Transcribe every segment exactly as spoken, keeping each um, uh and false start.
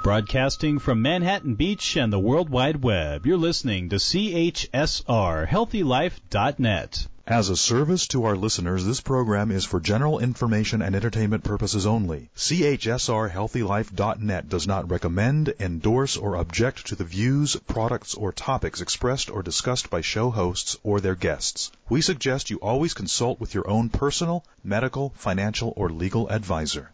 Broadcasting from Manhattan Beach and the World Wide Web, you're listening to C H S R Healthy Life dot net. As a service to our listeners, this program is for general information and entertainment purposes only. C H S R Healthy Life dot net does not recommend, endorse, or object to the views, products, or topics expressed or discussed by show hosts or their guests. We suggest you always consult with your own personal, medical, financial, or legal advisor.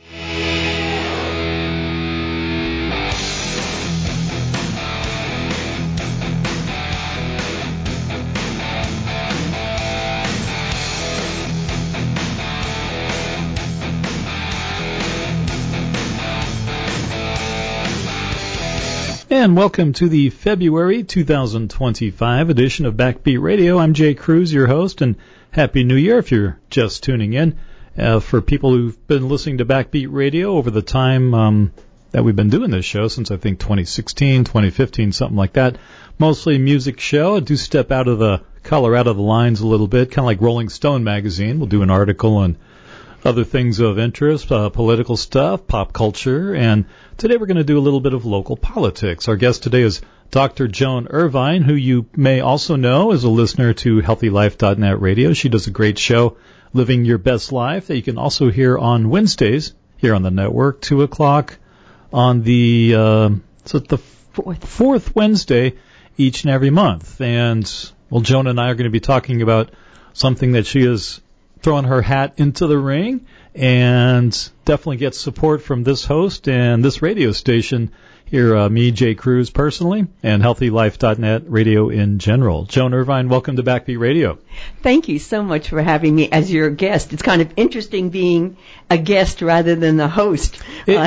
And welcome to the February two thousand twenty-five edition of Backbeat Radio. I'm Jay Cruz, your host, and Happy New Year if you're just tuning in. Uh, for people who've been listening to Backbeat Radio over the time um, that we've been doing this show, since I think twenty sixteen, twenty fifteen, something like that, mostly music show. I do step out of the color, out of the lines a little bit, kind of like Rolling Stone magazine. We'll do an article on other things of interest, uh, political stuff, pop culture, and today we're going to do a little bit of local politics. Our guest today is Doctor Joan Irvine, who you may also know as a listener to Healthy Life dot net radio. She does a great show, Living Your Best Life, that you can also hear on Wednesdays here on the network, two o'clock on the, uh, so the fourth, fourth Wednesday each and every month. And, well, Joan and I are going to be talking about something that she is throwing her hat into the ring, and definitely gets support from this host and this radio station here, uh, me, Jay Cruz, personally, and Healthy Life dot net radio in general. Joan Irvine, welcome to Backbeat Radio. Thank you so much for having me as your guest. It's kind of interesting being a guest rather than the host.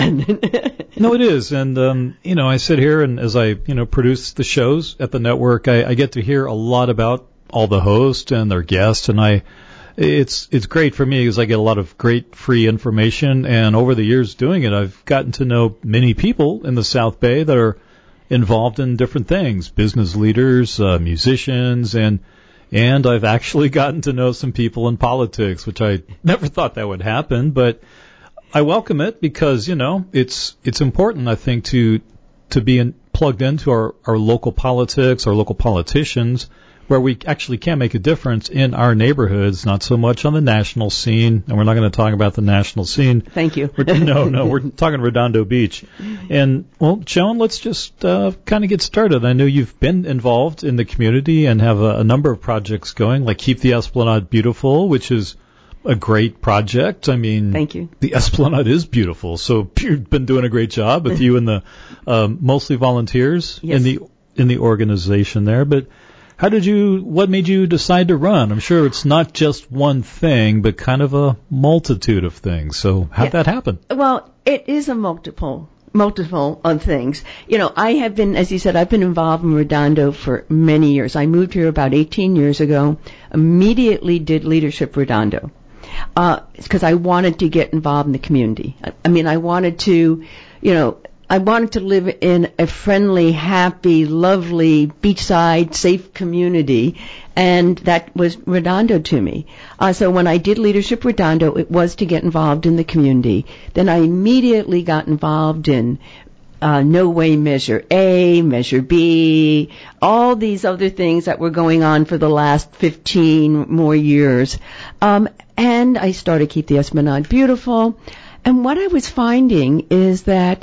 It, no, it is. And, um, you know, I sit here and as I, you know, produce the shows at the network, I, I get to hear a lot about all the hosts and their guests, and I It's it's great for me because I get a lot of great free information, and over the years doing it, I've gotten to know many people in the South Bay that are involved in different things, business leaders, uh, musicians, and and I've actually gotten to know some people in politics, which I never thought that would happen, but I welcome it because, you know, it's it's important, I think, to to be in, plugged into our, our local politics, our local politicians, where we actually can make a difference in our neighborhoods, not so much on the national scene. And we're not going to talk about the national scene. Thank you. We're, no, no, we're talking Redondo Beach. And, well, Joan, let's just uh, kind of get started. I know you've been involved in the community and have a, a number of projects going, like Keep the Esplanade Beautiful, which is a great project. I mean, thank you. The Esplanade is beautiful. So you've been doing a great job with you and the um, mostly volunteers yes. in the in the organization there. But how did you, what made you decide to run? I'm sure it's not just one thing, but kind of a multitude of things. So how'd yeah. that happen? Well, it is a multiple, multiple of things. You know, I have been, as you said, I've been involved in Redondo for many years. I moved here about eighteen years ago, immediately did Leadership Redondo, uh, because I wanted to get involved in the community. I, I mean, I wanted to, you know, I wanted to live in a friendly, happy, lovely, beachside, safe community, and that was Redondo to me. Uh, so when I did Leadership Redondo, it was to get involved in the community. Then I immediately got involved in uh, No Way Measure A, Measure B, all these other things that were going on for the last fifteen more years. Um, and I started Keep the Esplanade Beautiful. And what I was finding is that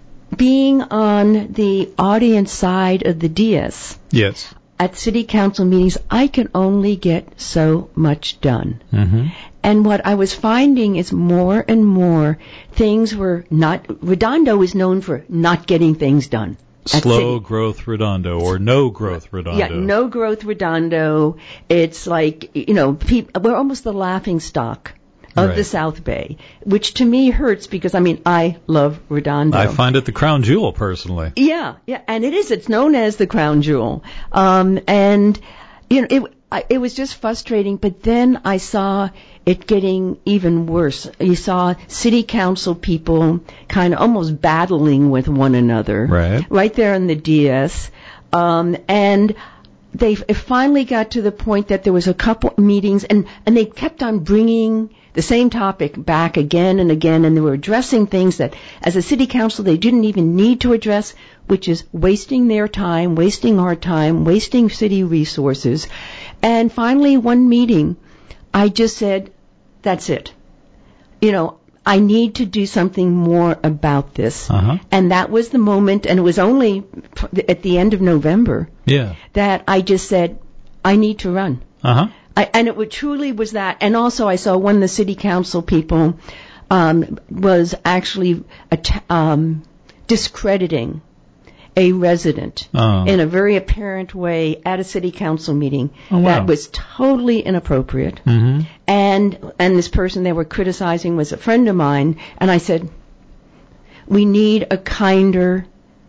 being on the audience side of the dais yes. at city council meetings, I can only get so much done. Mm-hmm. And what I was finding is more and more things were not, Redondo is known for not getting things done. Slow growth Redondo or no growth Redondo. Yeah, no growth Redondo. It's like, you know, people, we're almost the laughing stock of right. the South Bay, which to me hurts because, I mean, I love Redondo. I find it the crown jewel, personally. Yeah, yeah, and it is. It's known as the crown jewel. Um, and, you know, it, I, it was just frustrating, but then I saw it getting even worse. You saw city council people kind of almost battling with one another. Right. Right there in the D S. Um, and they it finally got to the point that there was a couple meetings, and, and they kept on bringing the same topic back again and again, and they were addressing things that, as a city council, they didn't even need to address, which is wasting their time, wasting our time, wasting city resources. And finally, one meeting, I just said, that's it. You know, I need to do something more about this. Uh-huh. And that was the moment, and it was only at the end of November Yeah. that I just said, I need to run. Uh-huh. I, and it would, truly was that. And also I saw one of the city council people um, was actually att- um, discrediting a resident Oh. in a very apparent way at a city council meeting. Oh, wow. That was totally inappropriate. Mm-hmm. And and this person they were criticizing was a friend of mine, and I said, we need a kinder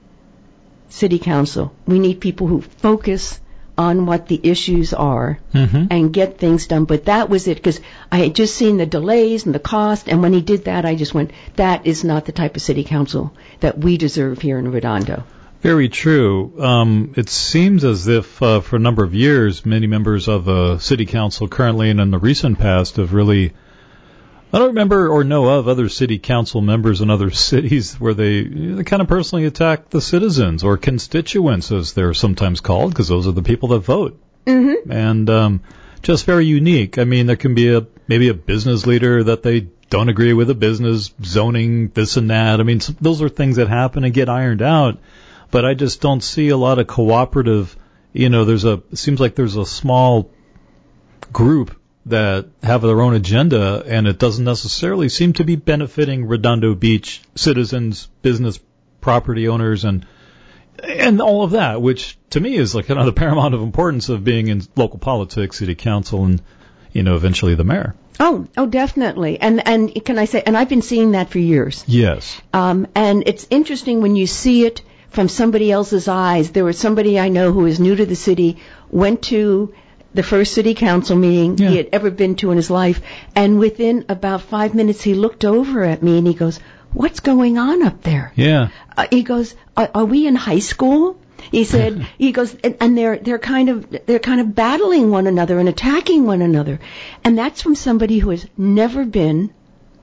city council. We need people who focus on what the issues are Mm-hmm. and get things done. But that was it, because I had just seen the delays and the cost, and when he did that, I just went, that is not the type of city council that we deserve here in Redondo. Very true. Um, it seems as if uh, for a number of years, many members of the city council currently and in the recent past have really, I don't remember or know of other city council members in other cities where they, they kind of personally attack the citizens or constituents, as they're sometimes called, because those are the people that vote. Mm-hmm. And um, just very unique. I mean, there can be a maybe a business leader that they don't agree with, a business zoning, this and that. I mean, some, those are things that happen and get ironed out. But I just don't see a lot of cooperative, you know, there's a, it seems like there's a small group that have their own agenda, and it doesn't necessarily seem to be benefiting Redondo Beach citizens, business property owners, and and all of that, which to me is like kind of the paramount of importance of being in local politics, city council, and, you know, eventually the mayor. Oh, oh, definitely. And and can I say, and I've been seeing that for years. Yes. Um, and it's interesting when you see it from somebody else's eyes. There was somebody I know who is new to the city, went to the first city council meeting Yeah. he had ever been to in his life, and within about five minutes he looked over at me and he goes, what's going on up there? Yeah. Uh, he goes, are, are we in high school? He said, he goes, and, and they're they're kind of they're kind of battling one another and attacking one another, and that's from somebody who has never been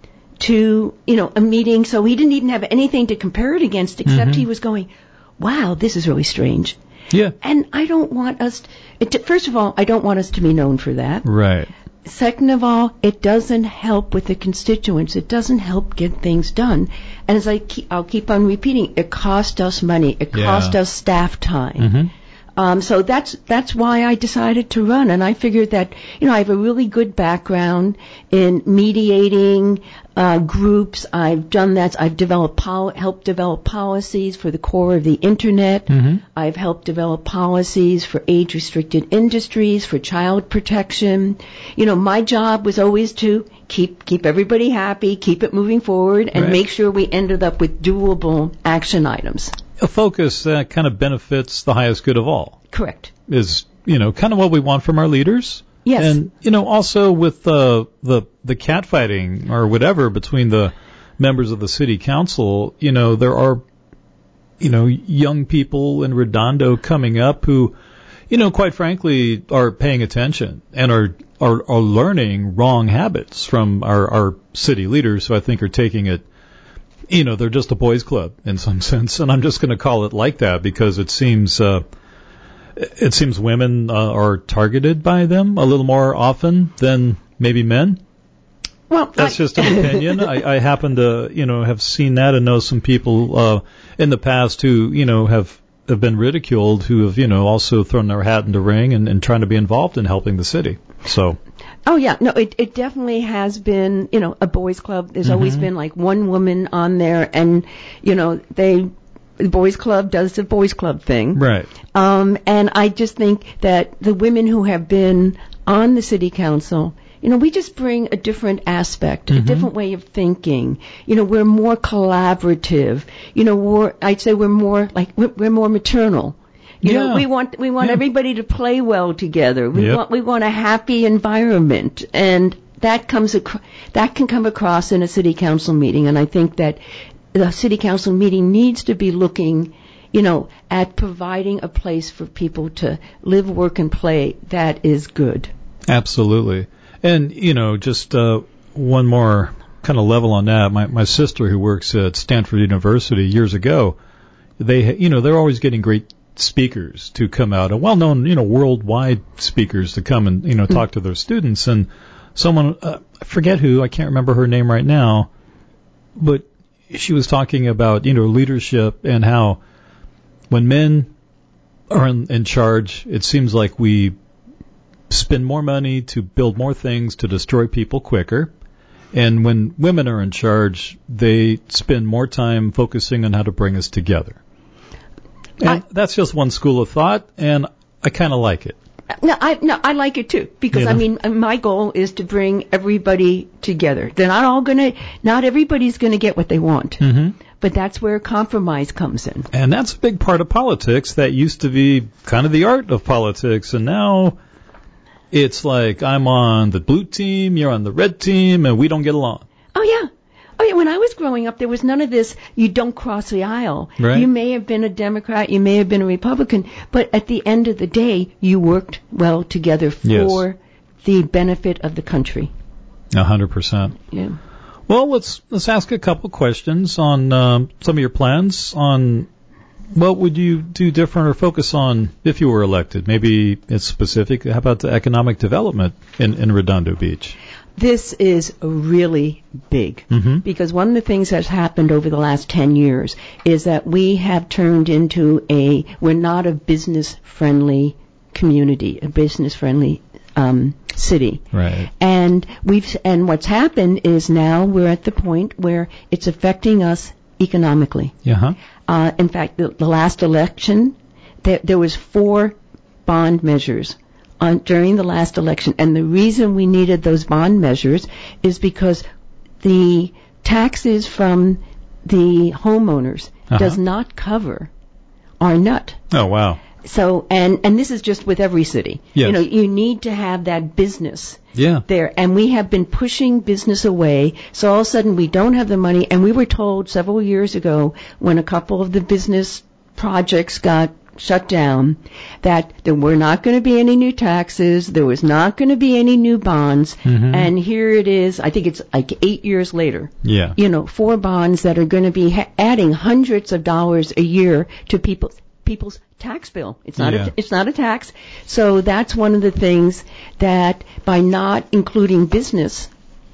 to, you know, a meeting, so he didn't even have anything to compare it against, except Mm-hmm. he was going, wow, this is really strange. Yeah. And I don't want us, it, first of all, I don't want us to be known for that. Right. Second of all, it doesn't help with the constituents. It doesn't help get things done. And as I keep, I'll keep on repeating, it cost us money. It Yeah. cost us staff time. Mm-hmm. Um, so that's that's why I decided to run, and I figured that, you know, I have a really good background in mediating uh, groups. I've done that. I've developed pol- helped develop policies for the core of the internet. Mm-hmm. I've helped develop policies for age-restricted industries, for child protection. You know, my job was always to keep keep everybody happy, keep it moving forward, and Right. make sure we ended up with doable action items. A focus that kind of benefits the highest good of all Correct. is, you know, kind of what we want from our leaders. Yes. And, you know, also with the the the catfighting or whatever between the members of the city council, you know, there are, you know, young people in Redondo coming up who, you know, quite frankly, are paying attention and are are, are learning wrong habits from our, our city leaders, who I think are taking it, you know, they're just a boys' club in some sense, and I'm just going to call it like that because it seems uh, it seems women uh, are targeted by them a little more often than maybe men. Well, That's I, just an opinion. I, I happen to, you know, have seen that and know some people uh, in the past who, you know, have have been ridiculed, who have, you know, also thrown their hat in the ring and, and trying to be involved in helping the city. So. Oh yeah, no, it it definitely has been, you know, a boys' club. There's always Mhm. been like one woman on there, and you know, they, the boys' club does the boys' club thing. Right. Um, and I just think that the women who have been on the city council, you know, we just bring a different aspect, a Mhm. different way of thinking. You know, we're more collaborative. You know, we're, I'd say we're more like we're, we're more maternal. You Yeah. know, we want we want Yeah. everybody to play well together. We Yep. want we want a happy environment, and that comes ac- that can come across in a city council meeting. And I think that the city council meeting needs to be looking you know, at providing a place for people to live, work, and play that is good. Absolutely. And, you know, just uh, one more kind of level on that. My, my sister, who works at Stanford University years ago, they, you know, they're always getting great speakers to come out, and well-known, you know, worldwide speakers to come and, you know, talk to their students. And someone, uh, I forget who, I can't remember her name right now, but she was talking about, you know, leadership and how when men are in, in charge, it seems like we spend more money to build more things to destroy people quicker. And when women are in charge, they spend more time focusing on how to bring us together. And I, that's just one school of thought, and I kind of like it. No, I no, I like it too, because you know? I mean, my goal is to bring everybody together. They're not all gonna, not everybody's gonna get what they want, mm-hmm. but that's where compromise comes in. And that's a big part of politics. That used to be kind of the art of politics, and now it's like I'm on the blue team, you're on the red team, and we don't get along. Oh yeah. Oh yeah, when I was growing up, there was none of this, you don't cross the aisle. Right. You may have been a Democrat, you may have been a Republican, but at the end of the day, you worked well together for yes. the benefit of the country. A hundred percent. Yeah. Well, let's let's ask a couple questions on um, some of your plans. On what would you do different or focus on if you were elected? Maybe it's specific. How about the economic development in, in Redondo Beach? This is really big, mm-hmm. because one of the things that's happened over the last ten years is that we have turned into a, we're not a business-friendly community, a business-friendly um, city. Right. And we've, and what's happened is now we're at the point where it's affecting us economically. Uh-huh. Uh, in fact, the, the last election, there, there was four bond measures On, during the last election, and the reason we needed those bond measures is because the taxes from the homeowners uh-huh. does not cover our nut. Oh wow! So, and and this is just with every city. Yes. You know, you need to have that business yeah. there, and we have been pushing business away. So all of a sudden, we don't have the money, and we were told several years ago when a couple of the business projects got shut down, that there were not going to be any new taxes, there was not going to be any new bonds, mm-hmm. and here it is, I think it's like eight years later. Yeah. You know, four bonds that are going to be ha- adding hundreds of dollars a year to people's people's tax bill. It's not yeah. a, it's not a tax. So that's one of the things that by not including business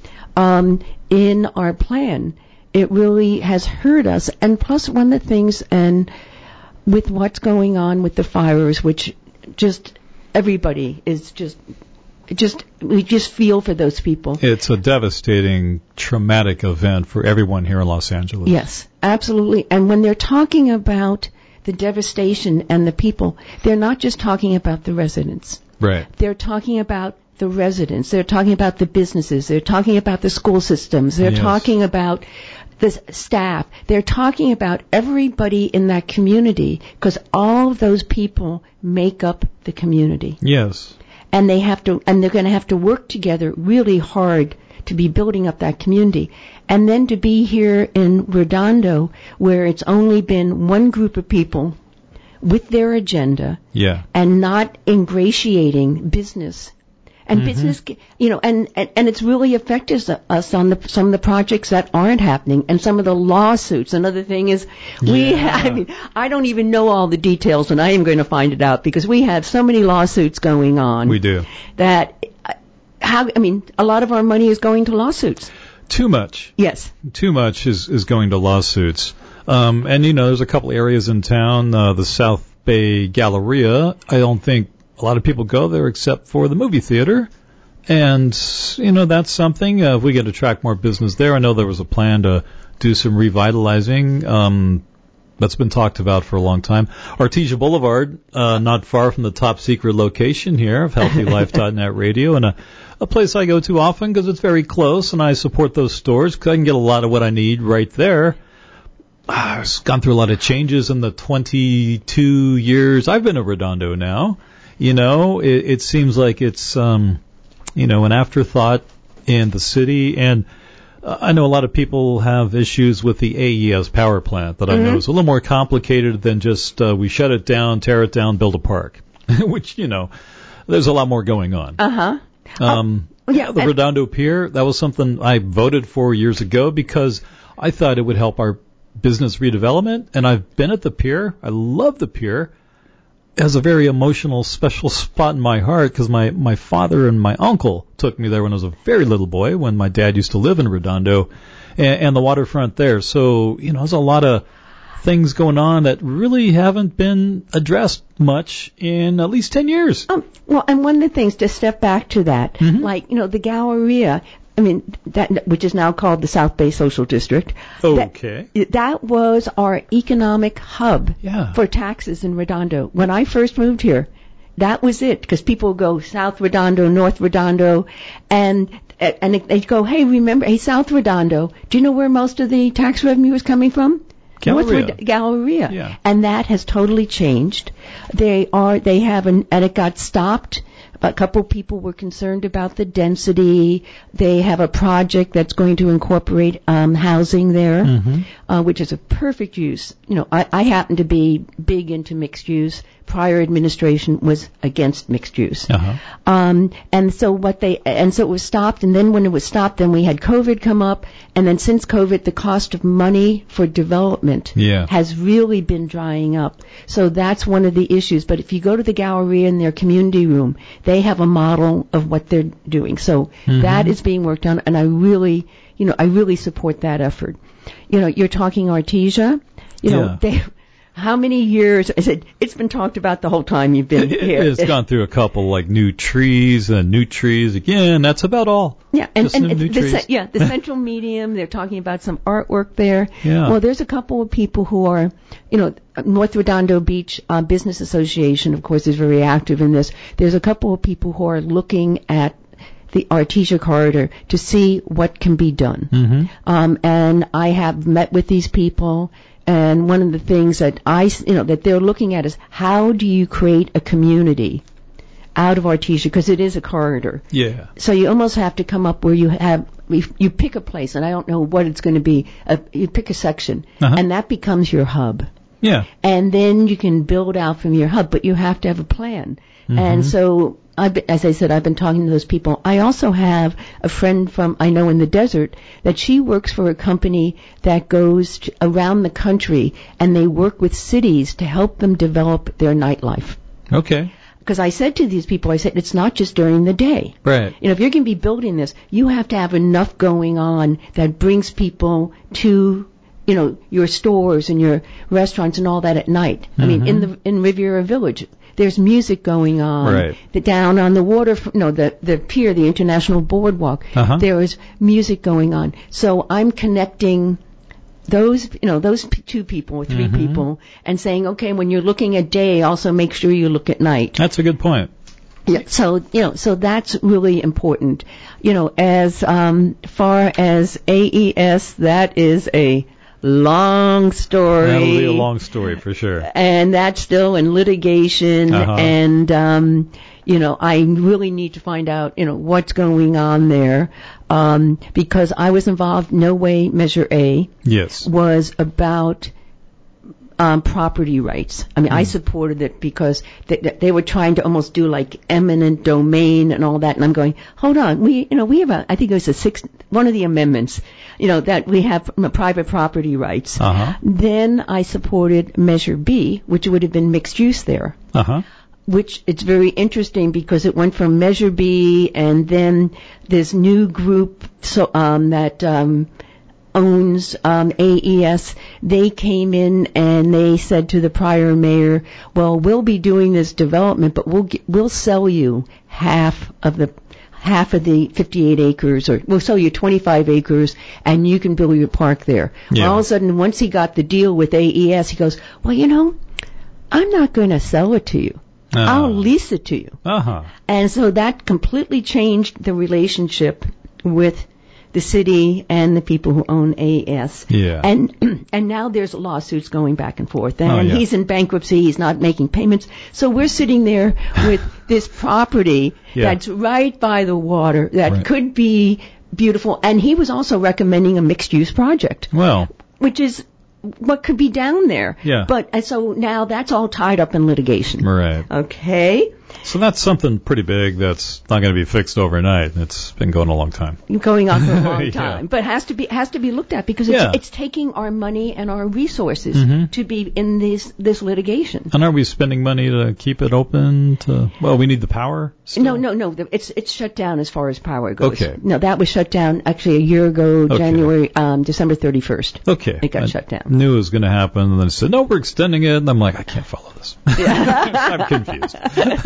um, in our plan, it really has hurt us. And plus one of the things, and with what's going on with the fires, which just everybody is just, just we just feel for those people. It's a devastating, traumatic event for everyone here in Los Angeles. Yes, absolutely. And when they're talking about the devastation and the people, they're not just talking about the residents. Right. They're talking about the residents. They're talking about the businesses. They're talking about the school systems. They're yes. talking about the staff. They're talking about everybody in that community, because all of those people make up the community. Yes. And they have to, and they're going to have to work together really hard to be building up that community. And then to be here in Redondo, where it's only been one group of people with their agenda, yeah. and not ingratiating business. And mm-hmm. business, you know, and, and, and it's really affected us on the, some of the projects that aren't happening, and some of the lawsuits. Another thing is, we, yeah. have, I mean, I don't even know all the details, and I am going to find it out, because we have so many lawsuits going on. We do. That, how, I mean, a lot of our money is going to lawsuits. Too much. Yes. Too much is, is going to lawsuits. Um, and, you know, there's a couple areas in town, uh, the South Bay Galleria. I don't think a lot of people go there except for the movie theater. And, you know, that's something. Uh, if we get to attract more business there, I know there was a plan to do some revitalizing. Um, that's been talked about for a long time. Artesia Boulevard, uh, not far from the top secret location here of healthy life dot net radio, and a, a place I go to often because it's very close, and I support those stores because I can get a lot of what I need right there. I've gone through a lot of changes in the twenty-two years I've been at Redondo now. You know, it, it seems like it's, um, you know, an afterthought in the city. And uh, I know a lot of people have issues with the A E S power plant that mm-hmm. I know is a little more complicated than just uh, we shut it down, tear it down, build a park, which, you know, there's a lot more going on. Uh-huh. Um, oh, yeah, the Redondo Pier, that was something I voted for years ago because I thought it would help our business redevelopment, and I've been at the pier. I love the pier. It has a very emotional, special spot in my heart because my, my father and my uncle took me there when I was a very little boy, when my dad used to live in Redondo, and, and the waterfront there. So, you know, there's a lot of things going on that really haven't been addressed much in at least ten years. Um, well, and one of the things, to step back to that, mm-hmm. like, you know, the Galleria, I mean, that, which is now called the South Bay Social District. Okay. That, that was our economic hub yeah. for taxes in Redondo. When I first moved here, that was it, because people go South Redondo, North Redondo, and and they go, hey, remember, hey, South Redondo, do you know where most of the tax revenue is coming from? Galleria. North Galleria. Yeah. And that has totally changed. They are, they have, an, and it got stopped. A couple people were concerned about the density. They have a project that's going to incorporate um, housing there, mm-hmm. uh, which is a perfect use. You know, I, I happen to be big into mixed use. Prior administration was against mixed use. Uh-huh. Um, and so what they, and so it was stopped, and then when it was stopped, then we had COVID come up, and then since COVID, the cost of money for development yeah. has really been drying up. So that's one of the issues. But if you go to the Galleria in their community room, they have a model of what they're doing. So mm-hmm. that is being worked on, and I really, you know, I really support that effort. You know, you're talking Artesia, you know, yeah. they, how many years, I said, it's been talked about the whole time you've been it, here. It's gone through a couple, like, new trees and new trees again. That's about all. Yeah, and, Just and new the, trees. yeah, the Central Medium, they're talking about some artwork there. Yeah. Well, there's a couple of people who are, you know, North Redondo Beach uh, Business Association, of course, is very active in this. There's a couple of people who are looking at the Artesia corridor to see what can be done. Mm-hmm. Um, and I have met with these people. And one of the things that I, you know, that they're looking at is how do you create a community out of Artesia, because it is a corridor. Yeah. So you almost have to come up where you have, you pick a place, and I don't know what it's going to be. Uh, you pick a section, uh-huh. and that becomes your hub. Yeah. And then you can build out from your hub, but you have to have a plan. Mm-hmm. And so, I've been, as I said, I've been talking to those people. I also have a friend from, I know in the desert, that she works for a company that goes to, around the country, and they work with cities to help them develop their nightlife. Okay. Because I said to these people, I said, it's not just during the day. Right. You know, if you're going to be building this, you have to have enough going on that brings people to, you know, your stores and your restaurants and all that at night. Mm-hmm. I mean, in the in Riviera Village, there's music going on. Right. The, down on the water, no, the the pier, the International Boardwalk, uh-huh. there is music going on. So I'm connecting those, you know, those p- two people or three mm-hmm. people, and saying, okay, when you're looking at day, also make sure you look at night. That's a good point. Yeah, so, you know, so that's really important. You know, as um, far as A E S, that is a long story. That'll be a long story for sure. And that's still in litigation, uh-huh. and, um, you know, I really need to find out, you know, what's going on there, um, because I was involved. No Way Measure A yes. was about um, property rights. I mean, mm. I supported it because they, they were trying to almost do like eminent domain and all that, and I'm going, hold on, we, you know, we have a, I think it was a six, one of the amendments, you know, that we have private property rights. Uh-huh. Then I supported Measure B, which would have been mixed use there. Uh-huh. Which it's very interesting because it went from Measure B, and then this new group so um, that um, owns um, A E S, they came in and they said to the prior mayor, well, we'll be doing this development, but we'll get, we'll sell you half of the half of the fifty-eight acres, or we'll sell you twenty-five acres, and you can build your park there. Yeah. Well, all of a sudden, once he got the deal with A E S, he goes, well, you know, I'm not going to sell it to you. Uh-huh. I'll lease it to you. Uh-huh. And so that completely changed the relationship with the city and the people who own A E S. Yeah. And and now there's lawsuits going back and forth. And oh, yeah. he's in bankruptcy. He's not making payments. So we're sitting there with this property yeah. that's right by the water that right. could be beautiful. And he was also recommending a mixed-use project. Well, which is what could be down there. Yeah. But and so now that's all tied up in litigation. Right. Okay. So that's something pretty big that's not going to be fixed overnight. It's been going a long time. Going on for a long Yeah. time, but has to be has to be looked at because it's Yeah. it's taking our money and our resources Mhm. to be in this this litigation. And are we spending money to keep it open? To well, we need the power. Still? No, no, no. the- It's it's shut down as far as power goes. Okay. No, that was shut down actually a year ago, Okay. January, um, December thirty-first. Okay. It got I shut down. Knew it was going to happen, and then it said, "No, we're extending it." And I'm like, I can't follow this. I'm confused.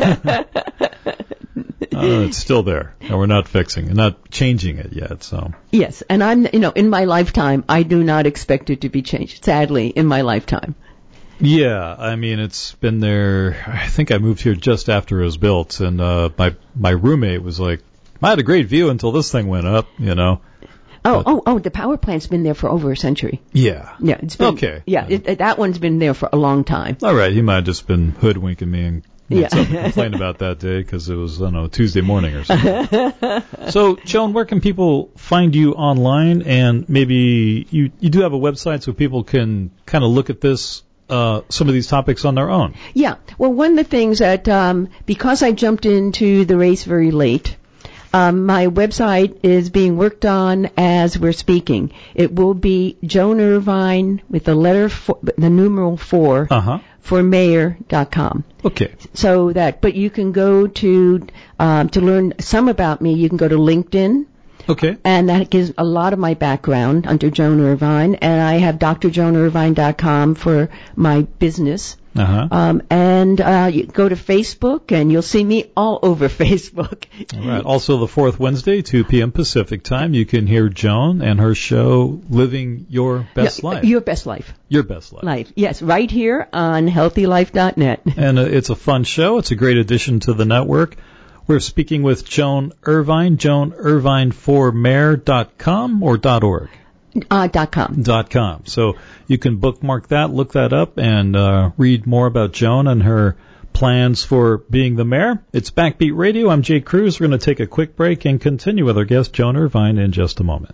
Uh, it's still there, and we're not fixing it, not changing it yet. So Yes, and I'm you know in my lifetime I do not expect it to be changed. Sadly, in my lifetime. yeah, I mean, it's been there. I think I moved here just after it was built, and uh, my my roommate was like, "I had a great view until this thing went up," you know. Oh, But- oh, oh! The power plant's been there for over a century. Yeah. Yeah, it's been, Okay. Yeah, it, it- that one's been there for a long time. All right, he might have just been hoodwinking me and had Yeah. something to complain about that day because it was, I don't know, Tuesday morning or something. So, Joan, where can people find you online? And maybe you, you do have a website so people can kind of look at this, uh, some of these topics on their own. Yeah. Well, one of the things that um, because I jumped into the race very late. Um, my website is being worked on as we're speaking. It will be Joan Irvine with the letter four, the numeral four Uh-huh. for mayor dot com. Okay. So that, but you can go to um, to learn some about me. You can go to LinkedIn, Okay. and that gives a lot of my background under Joan Irvine. And I have D R joan irvine dot com for my business. Uh-huh. Um, and uh, you go to Facebook, and you'll see me all over Facebook. All right. Also, the fourth Wednesday, two p.m. Pacific time, you can hear Joan and her show, Living Your Best No, Life. Your best life. Your best life. Life. Yes, right here on healthy life dot net. And uh, it's a fun show. It's a great addition to the network. We're speaking with Joan Irvine, joan irvine for mayor dot com or .org? Uh, dot com. Dot com. So you can bookmark that, look that up, and uh, read more about Joan and her plans for being the mayor. It's Backbeat Radio. I'm Jay Cruz. We're going to take a quick break and continue with our guest, Joan Irvine, in just a moment.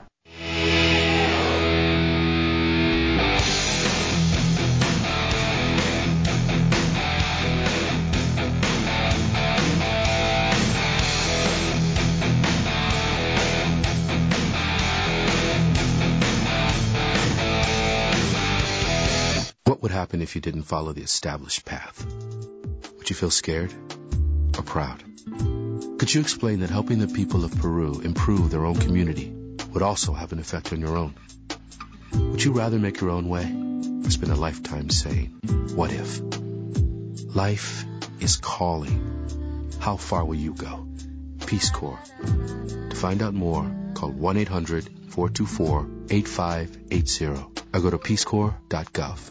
What would happen if you didn't follow the established path? Would you feel scared or proud? Could you explain that helping the people of Peru improve their own community would also have an effect on your own? Would you rather make your own way or spend a lifetime saying, what if? Life is calling. How far will you go? Peace Corps. To find out more, call one eight hundred four two four eight five eight zero or go to peace corps dot gov.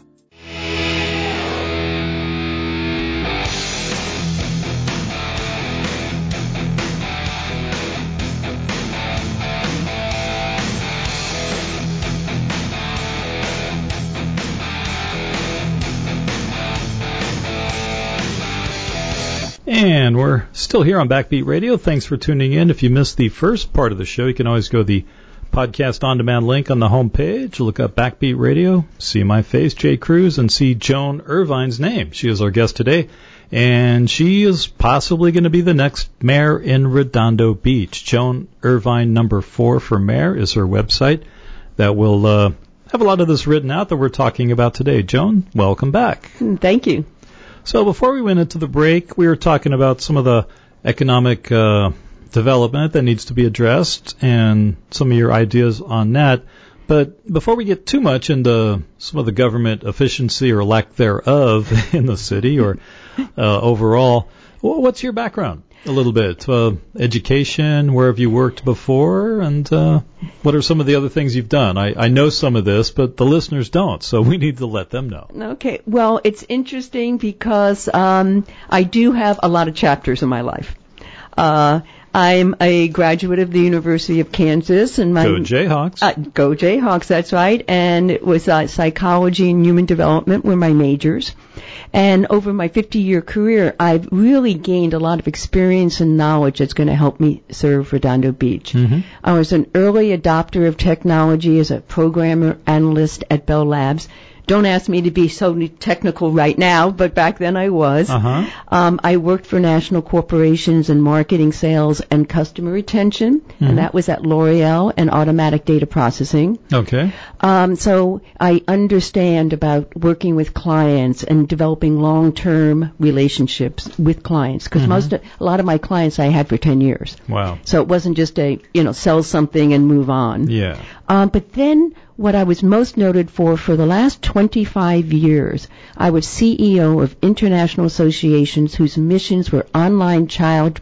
And we're still here on Backbeat Radio. Thanks for tuning in. If you missed the first part of the show, you can always go to the podcast on demand link on the homepage. Look up Backbeat Radio, see my face, Jay Cruz, and see Joan Irvine's name. She is our guest today, and she is possibly going to be the next mayor in Redondo Beach. Joan Irvine number four for mayor is her website that will uh, have a lot of this written out that we're talking about today. Joan, welcome back. Thank you. So before we went into the break, we were talking about some of the economic uh, development that needs to be addressed and some of your ideas on that. But before we get too much into some of the government efficiency or lack thereof in the city or uh, overall, what's your background? A little bit. Uh, education, where have you worked before, and uh, what are some of the other things you've done? I, I know some of this, but the listeners don't, so we need to let them know. Okay. Well, it's interesting because um, I do have a lot of chapters in my life. Uh, I'm a graduate of the University of Kansas, and my Go Jayhawks. Uh, go Jayhawks, that's right. And it was uh, psychology and human development were my majors. And over my fifty-year career, I've really gained a lot of experience and knowledge that's going to help me serve Redondo Beach. Mm-hmm. I was an early adopter of technology as a programmer analyst at Bell Labs. Don't ask me to be so technical right now, but back then I was. Uh-huh. Um, I worked for national corporations in marketing, sales, and customer retention, Mm-hmm. and that was at L'Oreal and automatic data processing. Okay. Um, so I understand about working with clients and developing long-term relationships with clients, because Mm-hmm. most, of, a lot of my clients I had for ten years. Wow. So it wasn't just a, you know, sell something and move on. Yeah. Um, but then what I was most noted for for the last twenty-five years, I was C E O of international associations whose missions were online child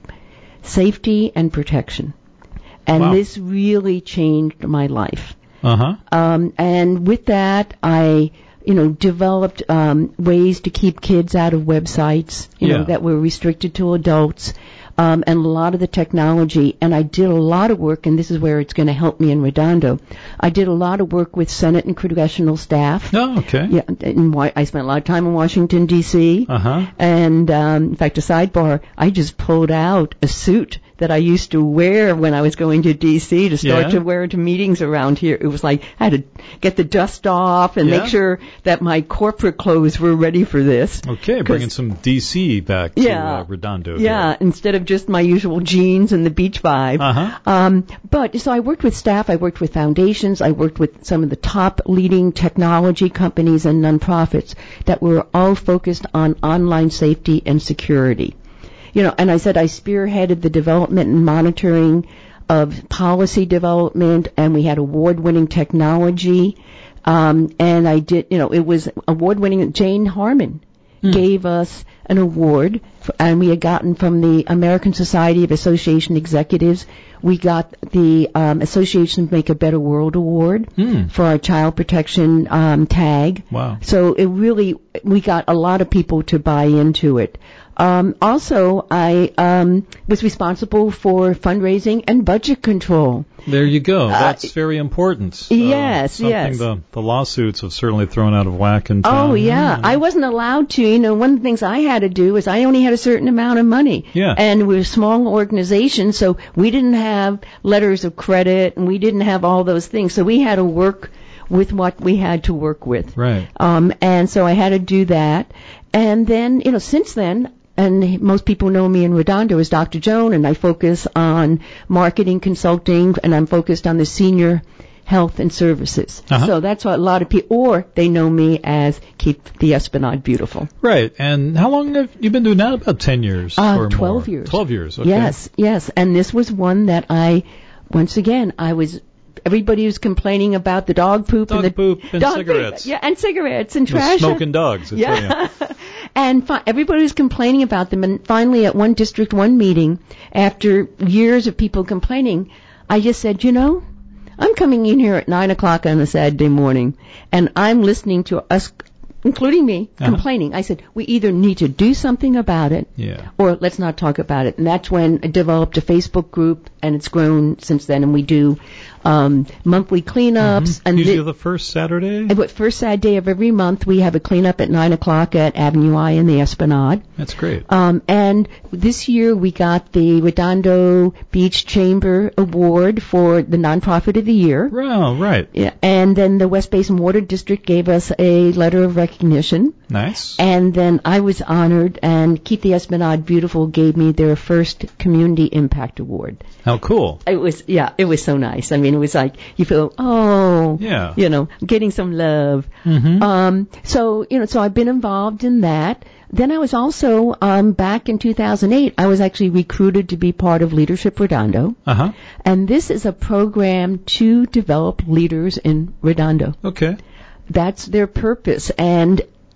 safety and protection. And Wow. this really changed my life. Uh-huh. Um, and with that, I, you know, developed um, ways to keep kids out of websites, you Yeah. know, that were restricted to adults. Um, and a lot of the technology, and I did a lot of work, and this is where it's going to help me in Redondo. I did a lot of work with Senate and congressional staff. Oh, okay. Yeah, in, Wa- I spent a lot of time in Washington, D C Uh-huh. And um, in fact, a sidebar, I just pulled out a suit that I used to wear when I was going to D C to start Yeah. to wear to meetings around here. It was like I had to get the dust off and Yeah. make sure that my corporate clothes were ready for this. Okay, bringing some D C back to Yeah. uh, Redondo. Yeah, instead of just my usual jeans and the beach vibe. Uh-huh. Um, but so I worked with staff, I worked with foundations, I worked with some of the top leading technology companies and nonprofits that were all focused on online safety and security. You know, and I said I spearheaded the development and monitoring of policy development, and we had award-winning technology. Um, and I did, you know, it was award-winning. Jane Harmon Mm. gave us an award, for, and we had gotten from the American Society of Association Executives. We got the um, Association Make a Better World Award Mm. for our child protection um, tag. Wow. So it really, we got a lot of people to buy into it. Um, also, I um, was responsible for fundraising and budget control. There you go. Uh, That's very important. yes, uh, something yes. The, the lawsuits have certainly thrown out of whack in town. Oh, yeah. I wasn't allowed to. You know, one of the things I had to do is I only had a certain amount of money. Yeah. And we were a small organization, so we didn't have letters of credit, and we didn't have all those things. So we had to work with what we had to work with. Right. Um, and so I had to do that. And then, you know, since then, and most people know me in Redondo as Doctor Joan, and I focus on marketing consulting, and I'm focused on the senior health and services. Uh-huh. So that's what a lot of people, or they know me as Keep the Esplanade Beautiful. Right. And how long have you been doing that? About ten years Uh, or twelve more? years. twelve years. Okay. Yes, yes. And this was one that I, once again, I was, everybody was complaining about the dog poop Dog and the poop and dog cigarettes. Poop. Yeah, and cigarettes and The trash. smoking dogs. That's what, Yeah. And fi- everybody was complaining about them. And finally, at one District one meeting, after years of people complaining, I just said, you know, I'm coming in here at nine o'clock on a Saturday morning, and I'm listening to us, including me, Uh-huh. complaining. I said, we either need to do something about it, Yeah. or let's not talk about it. And that's when I developed a Facebook group, and it's grown since then. And we do um, monthly cleanups. Mhm. And Usually thi- the first Saturday? but first Saturday of every month, we have a cleanup at nine o'clock at Avenue I in the Esplanade. That's great. Um, and this year we got the Redondo Beach Chamber Award for the Nonprofit of the Year. Oh, right. Yeah, and then the West Basin Water District gave us a letter of recognition. Nice. And then I was honored, and Keep the Esplanade Beautiful gave me their first Community Impact Award. How cool. It was, yeah, it was so nice. I mean, it was like, you feel, oh, Yeah. you know, getting some love. Mm-hmm. Um, so, you know, so I've been involved in that. Then I was also, um, back in two thousand eight, I was actually recruited to be part of Leadership Redondo. Uh-huh. And this is a program to develop leaders in Redondo. Okay. That's their purpose. And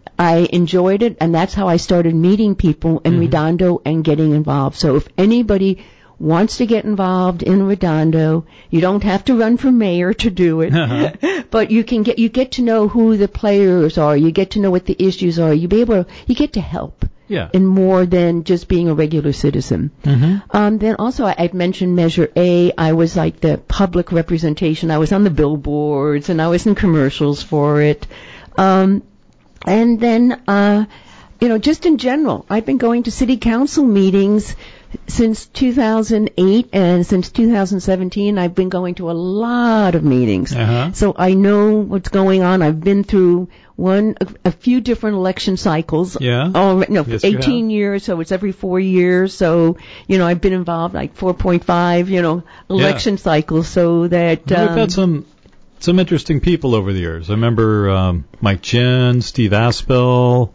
I enjoyed it, and that's how I started meeting people in Mhm. Redondo and getting involved. So if anybody wants to get involved in Redondo, you don't have to run for mayor to do it, Uh-huh. but you can get you get to know who the players are. You get to know what the issues are. You be able to, you get to help Yeah. in more than just being a regular citizen. Mm-hmm. Um, then also I, I've mentioned Measure A. I was like the public representation. I was on the billboards and I was in commercials for it. Um, and then uh, you know, just in general, I've been going to city council meetings since two thousand eight, and since two thousand seventeen, I've been going to a lot of meetings. Uh-huh. So I know what's going on. I've been through one, a, a few different election cycles. Yeah. All, no, Yes, you eighteen years, so it's every four years. So, you know, I've been involved like four point five, you know, election Yeah. cycles, so that, Well, um, we've had some some interesting people over the years. I remember um, Mike Ginn, Steve Aspel.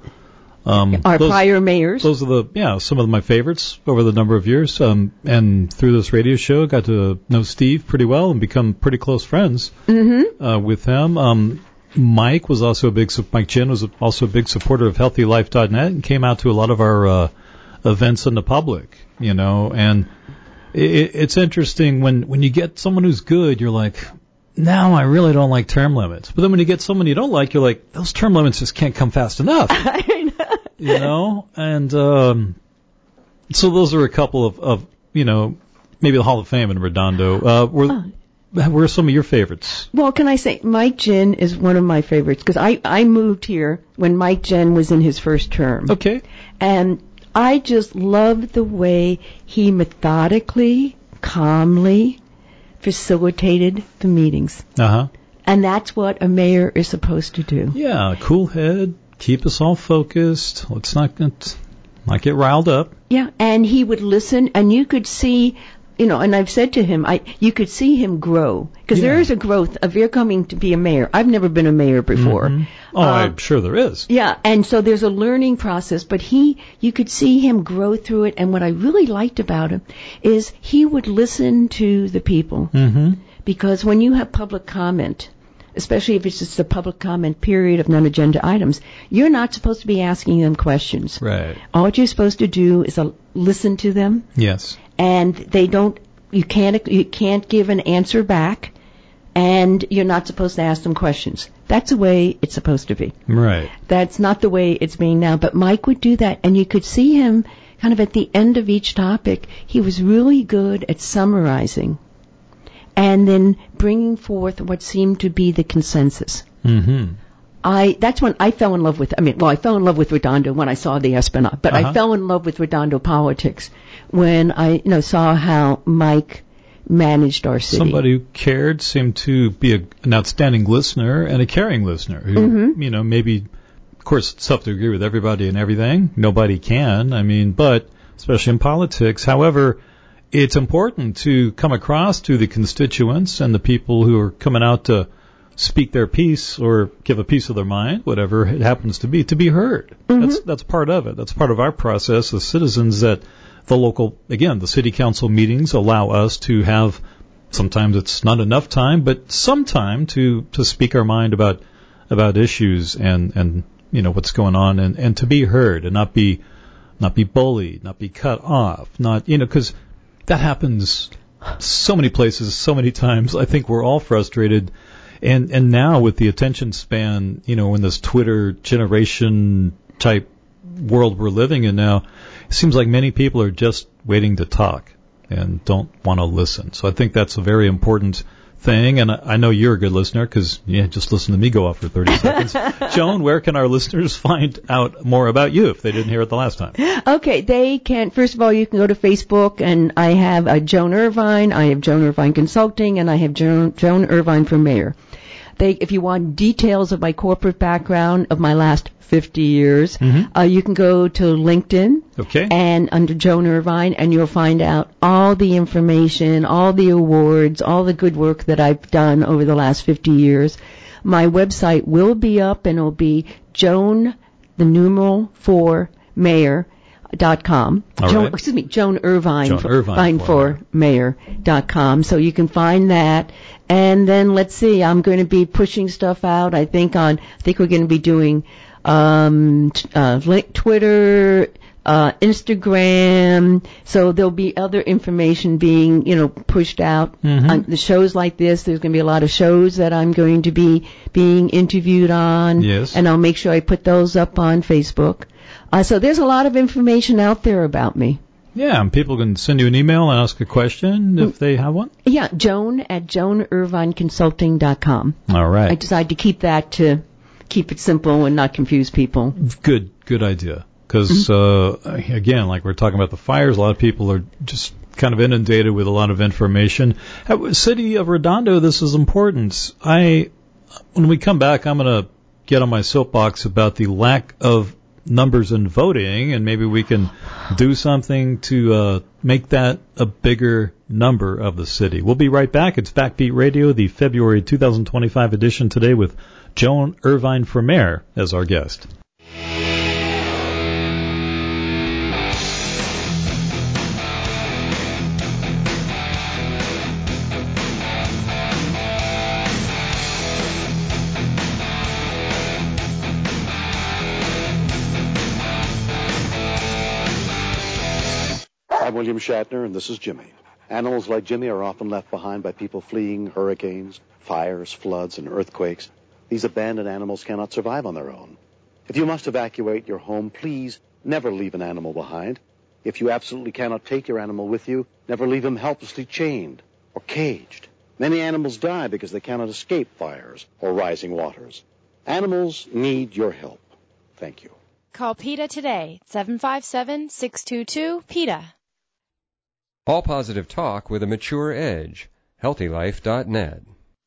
Um, our those, prior mayors. Those are the yeah some of my favorites over the number of years. Um, and through this radio show, got to know Steve pretty well and become pretty close friends Mm-hmm. uh, with him. Um, Mike was also a big su- Mike Ginn was also a big supporter of healthy life dot net and came out to a lot of our uh, events in the public. You know, and it, it's interesting when when you get someone who's good, you're like, now I really don't like term limits. But then when you get someone you don't like, you're like, those term limits just can't come fast enough. I know. You know? And um, so those are a couple of, of, you know, maybe the Hall of Fame in Redondo. Uh, were, were some of your favorites? Well, can I say Mike Ginn is one of my favorites because I, I moved here when Mike Ginn was in his first term. Okay. And I just loved the way he methodically, calmly facilitated the meetings. Uh-huh. And that's what a mayor is supposed to do. Yeah, cool head, keep us all focused. Let's not, let's not get riled up. Yeah, and he would listen, and you could see, you know, and I've said to him, I you could see him grow. Because Yeah. there is a growth of you're coming to be a mayor. I've never been a mayor before. Mhm. Oh, Uh, I'm sure there is. Yeah, and so there's a learning process, but he, you could see him grow through it, and what I really liked about him is he would listen to the people. Mm-hmm. Because when you have public comment, especially if it's just a public comment period of non-agenda items, you're not supposed to be asking them questions. Right. All you're supposed to do is uh, listen to them, Yes. and they don't, you can't, you can't give an answer back, and you're not supposed to ask them questions. That's the way it's supposed to be. Right. That's not the way it's being now. But Mike would do that, and you could see him kind of at the end of each topic. He was really good at summarizing and then bringing forth what seemed to be the consensus. Mm-hmm. I that's when I fell in love with. I mean, well, I fell in love with Redondo when I saw the Esplanade, but Uh-huh. I fell in love with Redondo politics when I, you know, saw how Mike managed our city. Somebody who cared, seemed to be a, an outstanding listener and a caring listener who, Mm-hmm. you know, maybe, of course, it's tough to agree with everybody and everything. Nobody can. I mean, but especially in politics. However, it's important to come across to the constituents and the people who are coming out to speak their piece or give a piece of their mind, whatever it happens to be, to be heard. Mm-hmm. That's that's part of it. That's part of our process as citizens that the local, again, the city council meetings allow us to have, sometimes it's not enough time, but some time to, to speak our mind about about issues and, and you know, what's going on and, and to be heard and not be not be bullied, not be cut off, not, you know, because that happens so many places, so many times. I think we're all frustrated. And and now with the attention span, you know, in this Twitter generation type world we're living in now, it seems like many people are just waiting to talk and don't want to listen. So I think that's a very important thing. And I, I know you're a good listener because, yeah, just listen to me go off for thirty seconds. Joan, where can our listeners find out more about you if they didn't hear it the last time? Okay, they can, first of all, you can go to Facebook, and I have uh, Joan Irvine, I have Joan Irvine Consulting, and I have Joan, Joan Irvine for Mayor. They, if you want details of my corporate background of my last fifty years, Mm-hmm. uh, you can go to LinkedIn. Okay. And under Joan Irvine, and you'll find out all the information, all the awards, all the good work that I've done over the last fifty years. My website will be up, and it'll be Joan, the numeral four, mayor dot com. All Joan, right. Excuse me, Joan Irvine, Joan for, Irvine for, for mayor dot com. So you can find that. And then let's see, I'm going to be pushing stuff out. I think on, I think we're going to be doing um, t- uh, link, Twitter, uh, Instagram. So there'll be other information being, you know, pushed out Mhm. on the shows like this. There's going to be a lot of shows that I'm going to be being interviewed on. Yes. And I'll make sure I put those up on Facebook. Uh, so there's a lot of information out there about me. Yeah, and people can send you an email and ask a question if they have one. Yeah, Joan at joan irvine consulting dot com. All I right. decided to keep that to keep it simple and not confuse people. Good, good idea. because, mm-hmm. uh, again, like we're talking about the fires, a lot of people are just kind of inundated with a lot of information. At City of Redondo, this is important. I, when we come back, I'm going to get on my soapbox about the lack of numbers in voting, and maybe we can do something to uh, make that a bigger number of the city. We'll be right back. It's Backbeat Radio, the February two thousand twenty-five edition today with Joan Irvine for Mayor as our guest. I'm William Shatner, and this is Jimmy. Animals like Jimmy are often left behind by people fleeing hurricanes, fires, floods, and earthquakes. These abandoned animals cannot survive on their own. If you must evacuate your home, please never leave an animal behind. If you absolutely cannot take your animal with you, never leave him helplessly chained or caged. Many animals die because they cannot escape fires or rising waters. Animals need your help. Thank you. Call PETA today, seven five seven, six two two, PETA. All positive talk with a mature edge. healthy life dot net.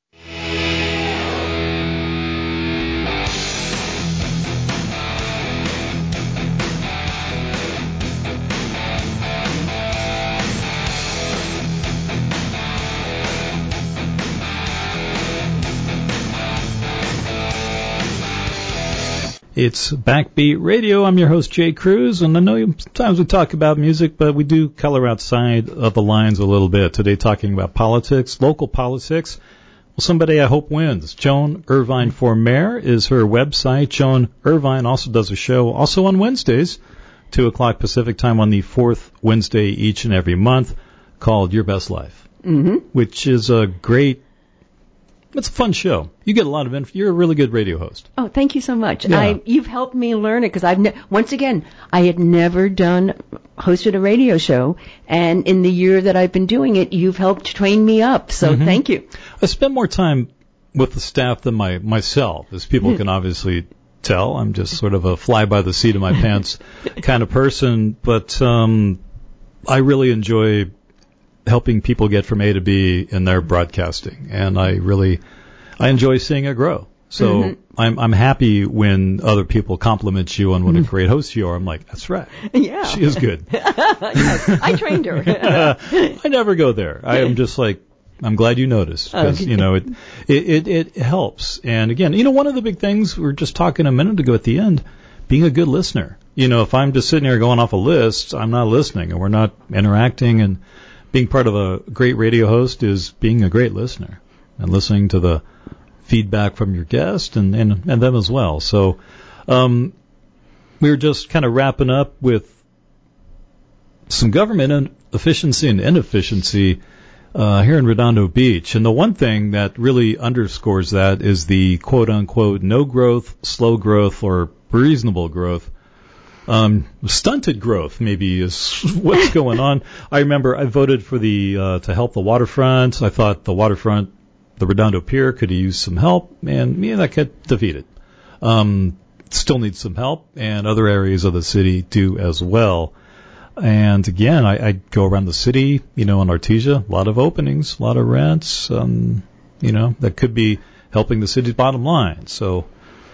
It's Backbeat Radio. I'm your host, Jay Cruz, and I know sometimes we talk about music, but we do color outside of the lines a little bit. Today talking about politics, local politics. Well, somebody I hope wins. Joan Irvine for Mayor is her website. Joan Irvine also does a show also on Wednesdays, two o'clock Pacific time on the fourth Wednesday each and every month, called Your Best Life, mm-hmm. which is a great It's a fun show. You get a lot of info. You're a really good radio host. Oh, thank you so much. Yeah. I, you've helped me learn it because I've ne- once again I had never done hosted a radio show, and in the year that I've been doing it, you've helped train me up. So mm-hmm. thank you. I spend more time with the staff than my myself, as people mm-hmm. can obviously tell. I'm just sort of a fly by the seat of my pants kind of person, but um, I really enjoy helping people get from A to B in their broadcasting, and I really I enjoy seeing it grow. So mm-hmm. I'm I'm happy when other people compliment you on what a great host you are. I'm like, that's right. Yeah, she is good. Yes, I trained her. I never go there. I am just like, I'm glad you noticed, because okay. you know it, it it it helps. And again, you know, one of the big things we were just talking a minute ago at the end, being a good listener. You know, if I'm just sitting here going off a list, I'm not listening, and we're not interacting. And being part of a great radio host is being a great listener and listening to the feedback from your guest and, and, and them as well. So um, we were just kind of wrapping up with some government efficiency and inefficiency uh, here in Redondo Beach. And the one thing that really underscores that is the quote-unquote no growth, slow growth, or reasonable growth. Um, stunted growth maybe is what's going on. I remember I voted for the uh, to help the waterfront. I thought the waterfront, the Redondo Pier, could use some help, and yeah, that got defeated. Um, still needs some help, and other areas of the city do as well. And again, I, I go around the city, you know, in Artesia, a lot of openings, a lot of rents, um, you know, that could be helping the city's bottom line. So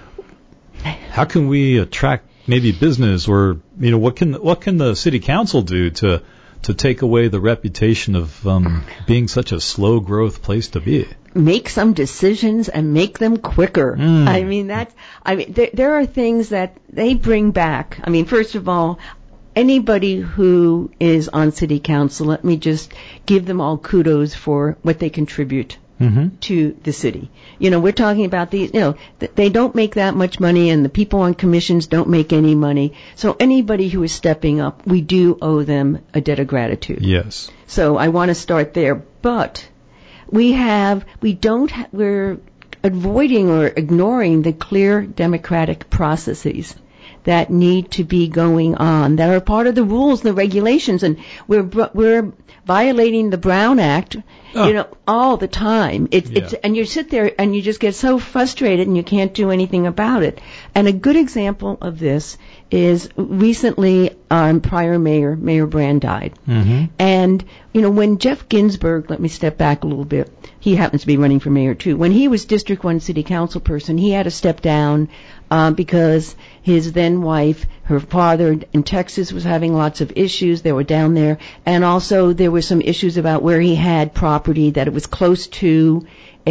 how can we attract maybe business, or you know, what can what can the city council do to to take away the reputation of um, being such a slow growth place to be? Make some decisions and make them quicker. Mm. I mean that. I mean there, there are things that they bring back. I mean, first of all, anybody who is on city council, let me just give them all kudos for what they contribute. Mm-hmm. To the city. You know, we're talking about these, you know, th- they don't make that much money, and the people on commissions don't make any money. So anybody who is stepping up, we do owe them a debt of gratitude. Yes. So I want to start there. But we have, we don't, ha- we're avoiding or ignoring the clear democratic processes that need to be going on, that are part of the rules and the regulations, and we're we're violating the Brown Act Oh. You know, all the time. It's, Yeah. it's, and you sit there and you just get so frustrated and you can't do anything about it. And a good example of this is recently, um, prior mayor, Mayor Brand died. Mm-hmm. And, you know, when Jeff Ginsburg, let me step back a little bit, he happens to be running for mayor too. When he was District one city council person, he had to step down uh, because his then wife, her father in Texas was having lots of issues. They were down there. And also there were some issues about where he had property, that it was close to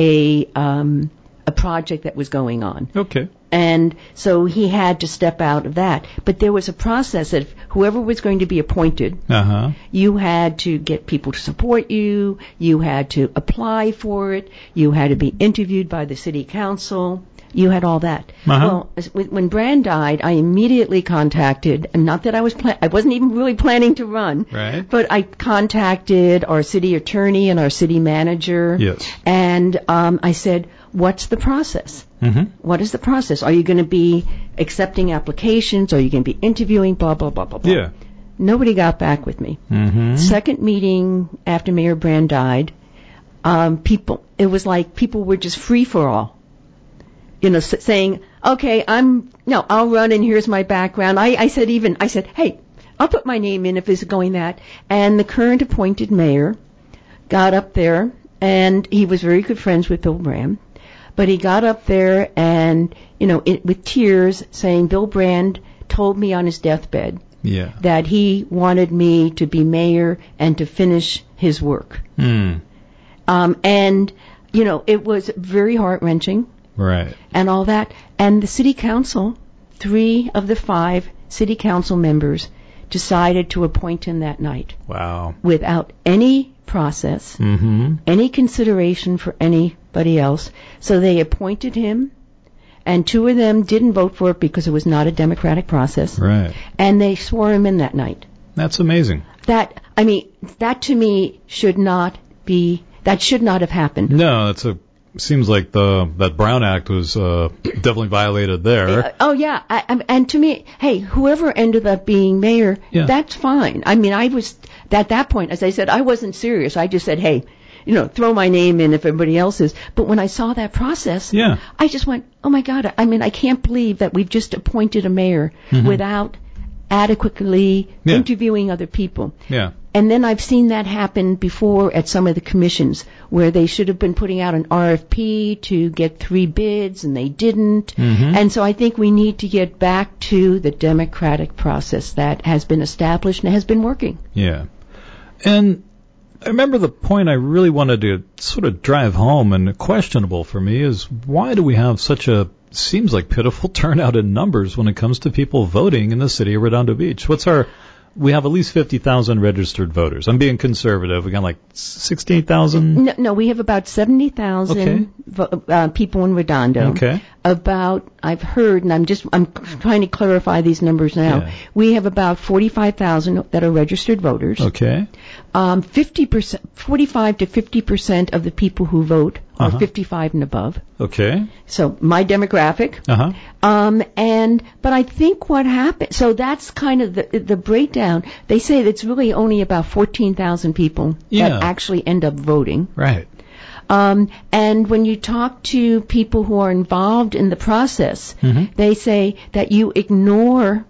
a um, a project that was going on. Okay. And so he had to step out of that. But there was a process that whoever was going to be appointed, Uh-huh. you had to get people to support you, you had to apply for it, you had to be interviewed by the city council, you had all that. Uh-huh. Well, as- when Brand died, I immediately contacted, and not that I was pla- I wasn't even really planning to run, Right. but I contacted our city attorney and our city manager, Yes. and um, I said, what's the process? Mm-hmm. What is the process? Are you going to be accepting applications? Are you going to be interviewing? Blah, blah, blah, blah, blah. Yeah. Nobody got back with me. Mm-hmm. Second meeting after Mayor Brand died, um, people, it was like people were just free for all. You know, s- saying, okay, I'm, no, I'll run and here's my background. I, I said even, I said, hey, I'll put my name in if it's going that. And the current appointed mayor got up there, and he was very good friends with Bill Brand. But he got up there and, you know, it, with tears, saying Bill Brand told me on his deathbed Yeah. that he wanted me to be mayor and to finish his work. Mm. Um, and, you know, it was very heart-wrenching Right. and all that. And the city council, three of the five city council members decided to appoint him that night Wow. without any process, Mm-hmm. any consideration for anybody else. So they appointed him, and two of them didn't vote for it because it was not a democratic process, Right. and they swore him in that night. That's amazing. That, I mean, that to me should not be, that should not have happened. No, that's a. Seems like the that Brown Act was uh, definitely violated there. Uh, oh yeah, I, I, and to me, hey, whoever ended up being mayor, Yeah. that's fine. I mean, I was at that point, as I said, I wasn't serious. I just said, hey, you know, throw my name in if everybody else is. But when I saw that process, Yeah. I just went, oh my God, I mean, I can't believe that we've just appointed a mayor Mhm. without adequately Yeah. interviewing other people. Yeah. And then I've seen that happen before at some of the commissions where they should have been putting out an R F P to get three bids and they didn't. Mhm. And so I think we need to get back to the democratic process that has been established and has been working. Yeah. And I remember the point I really wanted to sort of drive home, and questionable for me, is why do we have such a, seems like, pitiful turnout in numbers when it comes to people voting in the city of Redondo Beach? What's our, we have at least fifty thousand registered voters. I'm being conservative. We got like sixteen thousand? No, no, we have about seventy thousand Okay. vo- uh, people in Redondo. Okay. About, I've heard, and I'm just, I'm trying to clarify these numbers now. Yeah. We have about forty-five thousand that are registered voters. Okay. Um, fifty percent, forty-five to fifty percent of the people who vote are Uh-huh. fifty-five and above. Okay. So my demographic. Uh-huh. Um, and, but I think what happened, so that's kind of the, the breakdown. They say that it's really only about fourteen thousand people Yeah. that actually end up voting. Right. Um, and when you talk to people who are involved in the process, Mhm. they say that you ignore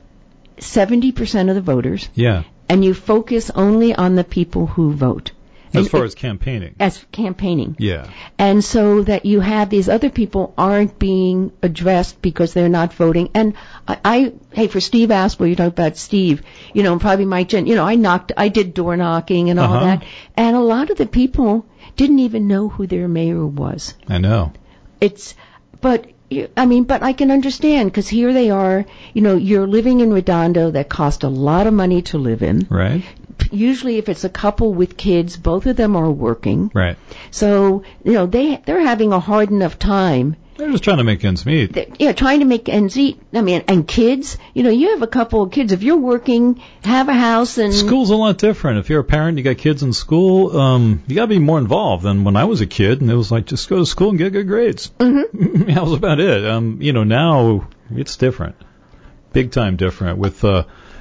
seventy percent of the voters Yeah. and you focus only on the people who vote. As And far it- as campaigning. as campaigning. Yeah. And so that you have these other people aren't being addressed because they're not voting. And I, I hey, for Steve Aspel, you talk about Steve, you know, and probably Mike Jen, you know, I knocked, I did door knocking and all Uh-huh. that. And a lot of the people didn't even know who their mayor was. I know. It's, but, I mean, but I can understand because here they are, you know, you're living in Redondo that cost a lot of money to live in. Right. Usually if it's a couple with kids, both of them are working. Right. So, you know, they, they're having a hard enough time. They're just trying to make ends meet. They're, yeah, trying to make ends eat. I mean, and kids, you know, you have a couple of kids. If you're working, have a house and... School's a lot different. If you're a parent, you got kids in school, um, you got to be more involved than when I was a kid, and it was like, just go to school and get good grades. Mm-hmm. That was about it. Um, you know, now it's different. Big time different with, uh,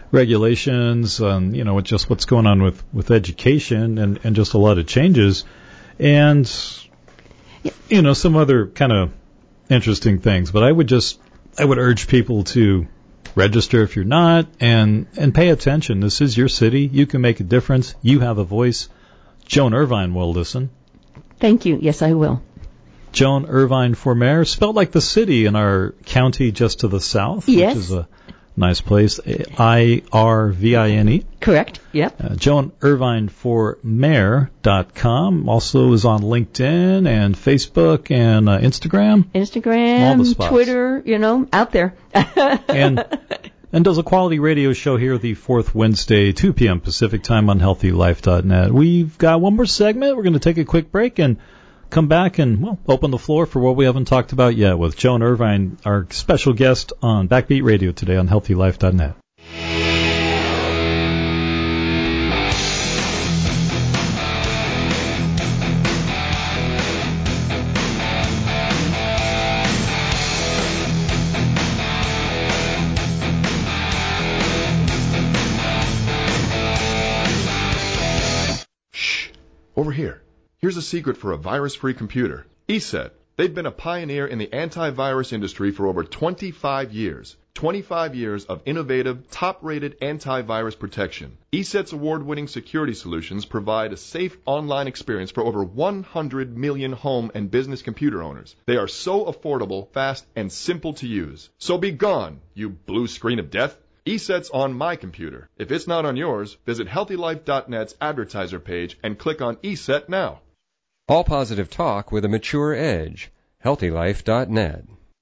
regulations, and you know, with just what's going on with, with education and, and just a lot of changes, and you know, some other kind of interesting things. But I would just I would urge people to register if you're not, and and pay attention. This is your city. You can make a difference. You have a voice. Joan Irvine will listen. Thank you. Yes, I will. Joan Irvine for mayor, spelled like the city in our county just to the south, yes. which is a nice place. I R V I N E. Correct. Yep. Uh, Joan Irvine for mayor dot com. Also is on LinkedIn and Facebook and uh, Instagram. Instagram, all the spots. Twitter, you know, out there. and and does a quality radio show here the fourth Wednesday, two p.m. Pacific time on healthy life dot net. We've got one more segment. We're going to take a quick break and come back and, well, open the floor for what we haven't talked about yet with Joan Irvine, our special guest on Backbeat Radio today on healthy life dot net. Over here. Here's a secret for a virus-free computer. E S E T. They've been a pioneer in the antivirus industry for over twenty-five years. twenty-five years of innovative, top-rated antivirus protection. E S E T's award-winning security solutions provide a safe online experience for over one hundred million home and business computer owners. They are so affordable, fast, and simple to use. So be gone, you blue screen of death. E S E T's on my computer. If it's not on yours, visit healthy life dot net's advertiser page and click on E S E T now. All positive talk with a mature edge. healthy life dot net.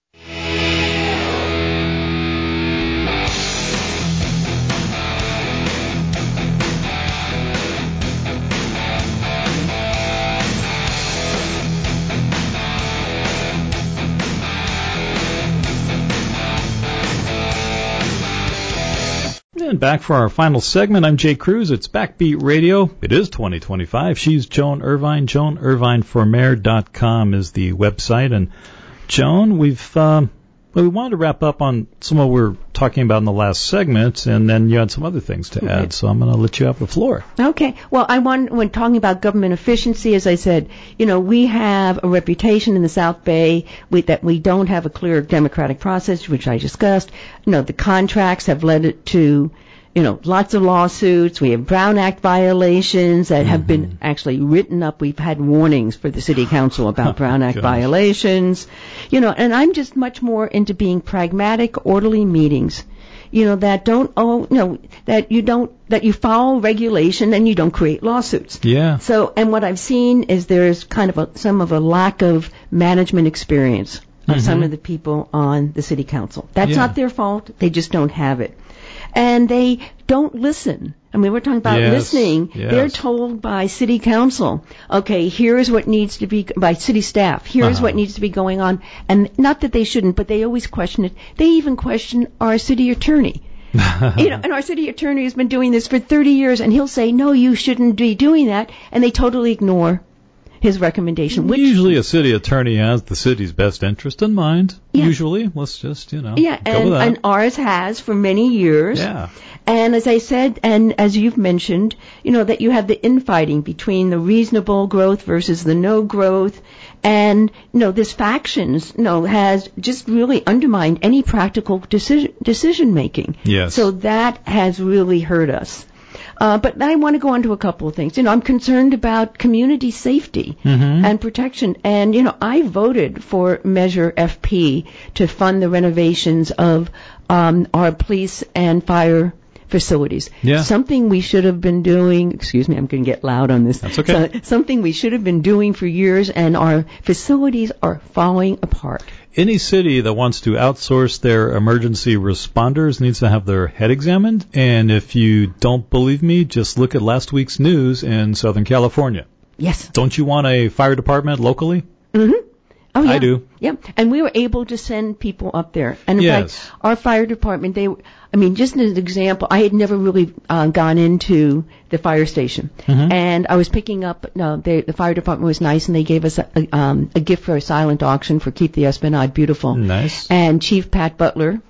And back for our final segment. I'm Jay Cruz. It's Backbeat Radio. It is twenty twenty-five. She's Joan Irvine. Joan Irvine for mayor dot com is the website. And Joan, we've um, well, we wanted to wrap up on some of what we were talking about in the last segment, and then you had some other things to add. So I'm going to let you have the floor. Okay. Well, I want when talking about government efficiency, as I said, you know, we have a reputation in the South Bay we, that we don't have a clear democratic process, which I discussed. You know, the contracts have led it to, you know, lots of lawsuits. We have Brown Act violations that mm-hmm. have been actually written up. We've had warnings for the City Council about Brown Act violations. You know, and I'm just much more into being pragmatic, orderly meetings. You know, that don't, oh, no, that you don't, that you follow regulation and you don't create lawsuits. Yeah. So, and what I've seen is there's kind of a, some of a lack of management experience of mm-hmm. some of the people on the City Council. That's yeah. not their fault. They just don't have it. And they don't listen. I mean, we're talking about yes, listening. Yes. They're told by city council, okay, here's what needs to be, by city staff, here's uh-huh. what needs to be going on. And not that they shouldn't, but they always question it. They even question our city attorney. you know, and our city attorney has been doing this for thirty years, and he'll say, no, you shouldn't be doing that. And they totally ignore his recommendation. Which, usually a city attorney has the city's best interest in mind. Yeah. Usually. Let's just, you know, yeah, go and, with that. and ours has for many years. Yeah. And as I said, and as you've mentioned, you know, that you have the infighting between the reasonable growth versus the no growth. And, you know, this factions, you know, has just really undermined any practical decision, decision making. Yes. So that has really hurt us. Uh, but I want to go on to a couple of things. You know, I'm concerned about community safety mm-hmm. and protection. And, you know, I voted for Measure F P to fund the renovations of um, our police and fire facilities. Yeah. Something we should have been doing, excuse me, I'm going to get loud on this. That's okay. So, something we should have been doing for years, and our facilities are falling apart. Any city that wants to outsource their emergency responders needs to have their head examined. And if you don't believe me, just look at last week's news in Southern California. Yes. Don't you want a fire department locally? Mm-hmm. Oh, yeah. I do. Yeah, and we were able to send people up there. And in yes. fact, our fire department, they, I mean, just as an example, I had never really uh, gone into the fire station. Mm-hmm. And I was picking up, no, they, the fire department was nice, and they gave us a, a, um, a gift for a silent auction for Keep the Esplanade Beautiful. Nice. And Chief Pat Butler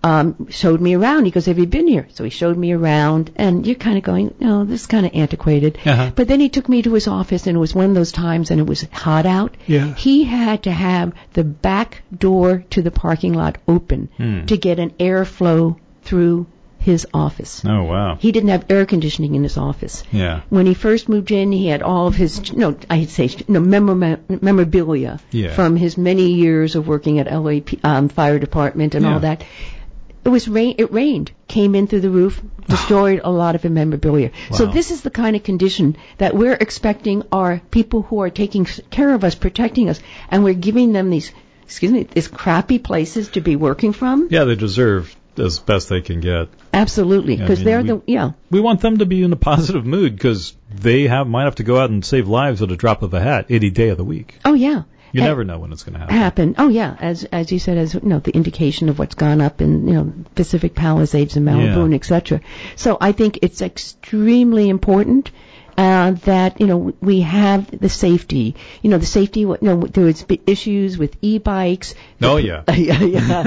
um, showed me around. He goes, have you been here? So he showed me around, and you're kind of going, no, this is kind of antiquated. Uh-huh. But then he took me to his office, and it was one of those times, and it was hot out. Yeah. He had to have the back door to the parking lot open Hmm. to get an airflow through his office. Oh, wow. He didn't have air conditioning in his office. Yeah. When he first moved in, he had all of his, no, I'd say, no, memor- memorabilia Yeah. from his many years of working at L A P um, Fire Department and Yeah. all that. It was rain. It rained, came in through the roof, destroyed a lot of his memorabilia. Wow. So this is the kind of condition that we're expecting our people who are taking care of us, protecting us, and we're giving them these, excuse me, these crappy places to be working from. Yeah, they deserve as best they can get. Absolutely, Yeah, I because mean, they're we- the yeah. We want them to be in a positive mood because they have might have to go out and save lives at a drop of a hat any day of the week. Oh yeah. You And- never know when it's going to happen. happen. Oh yeah, as as you said, as you know, the indication of what's gone up in you know Pacific Palisades and Malibu Yeah. and et cetera. So I think it's extremely important uh, that you know we have the safety. You know the safety. You know there was b- issues with e-bikes. Oh yeah. yeah,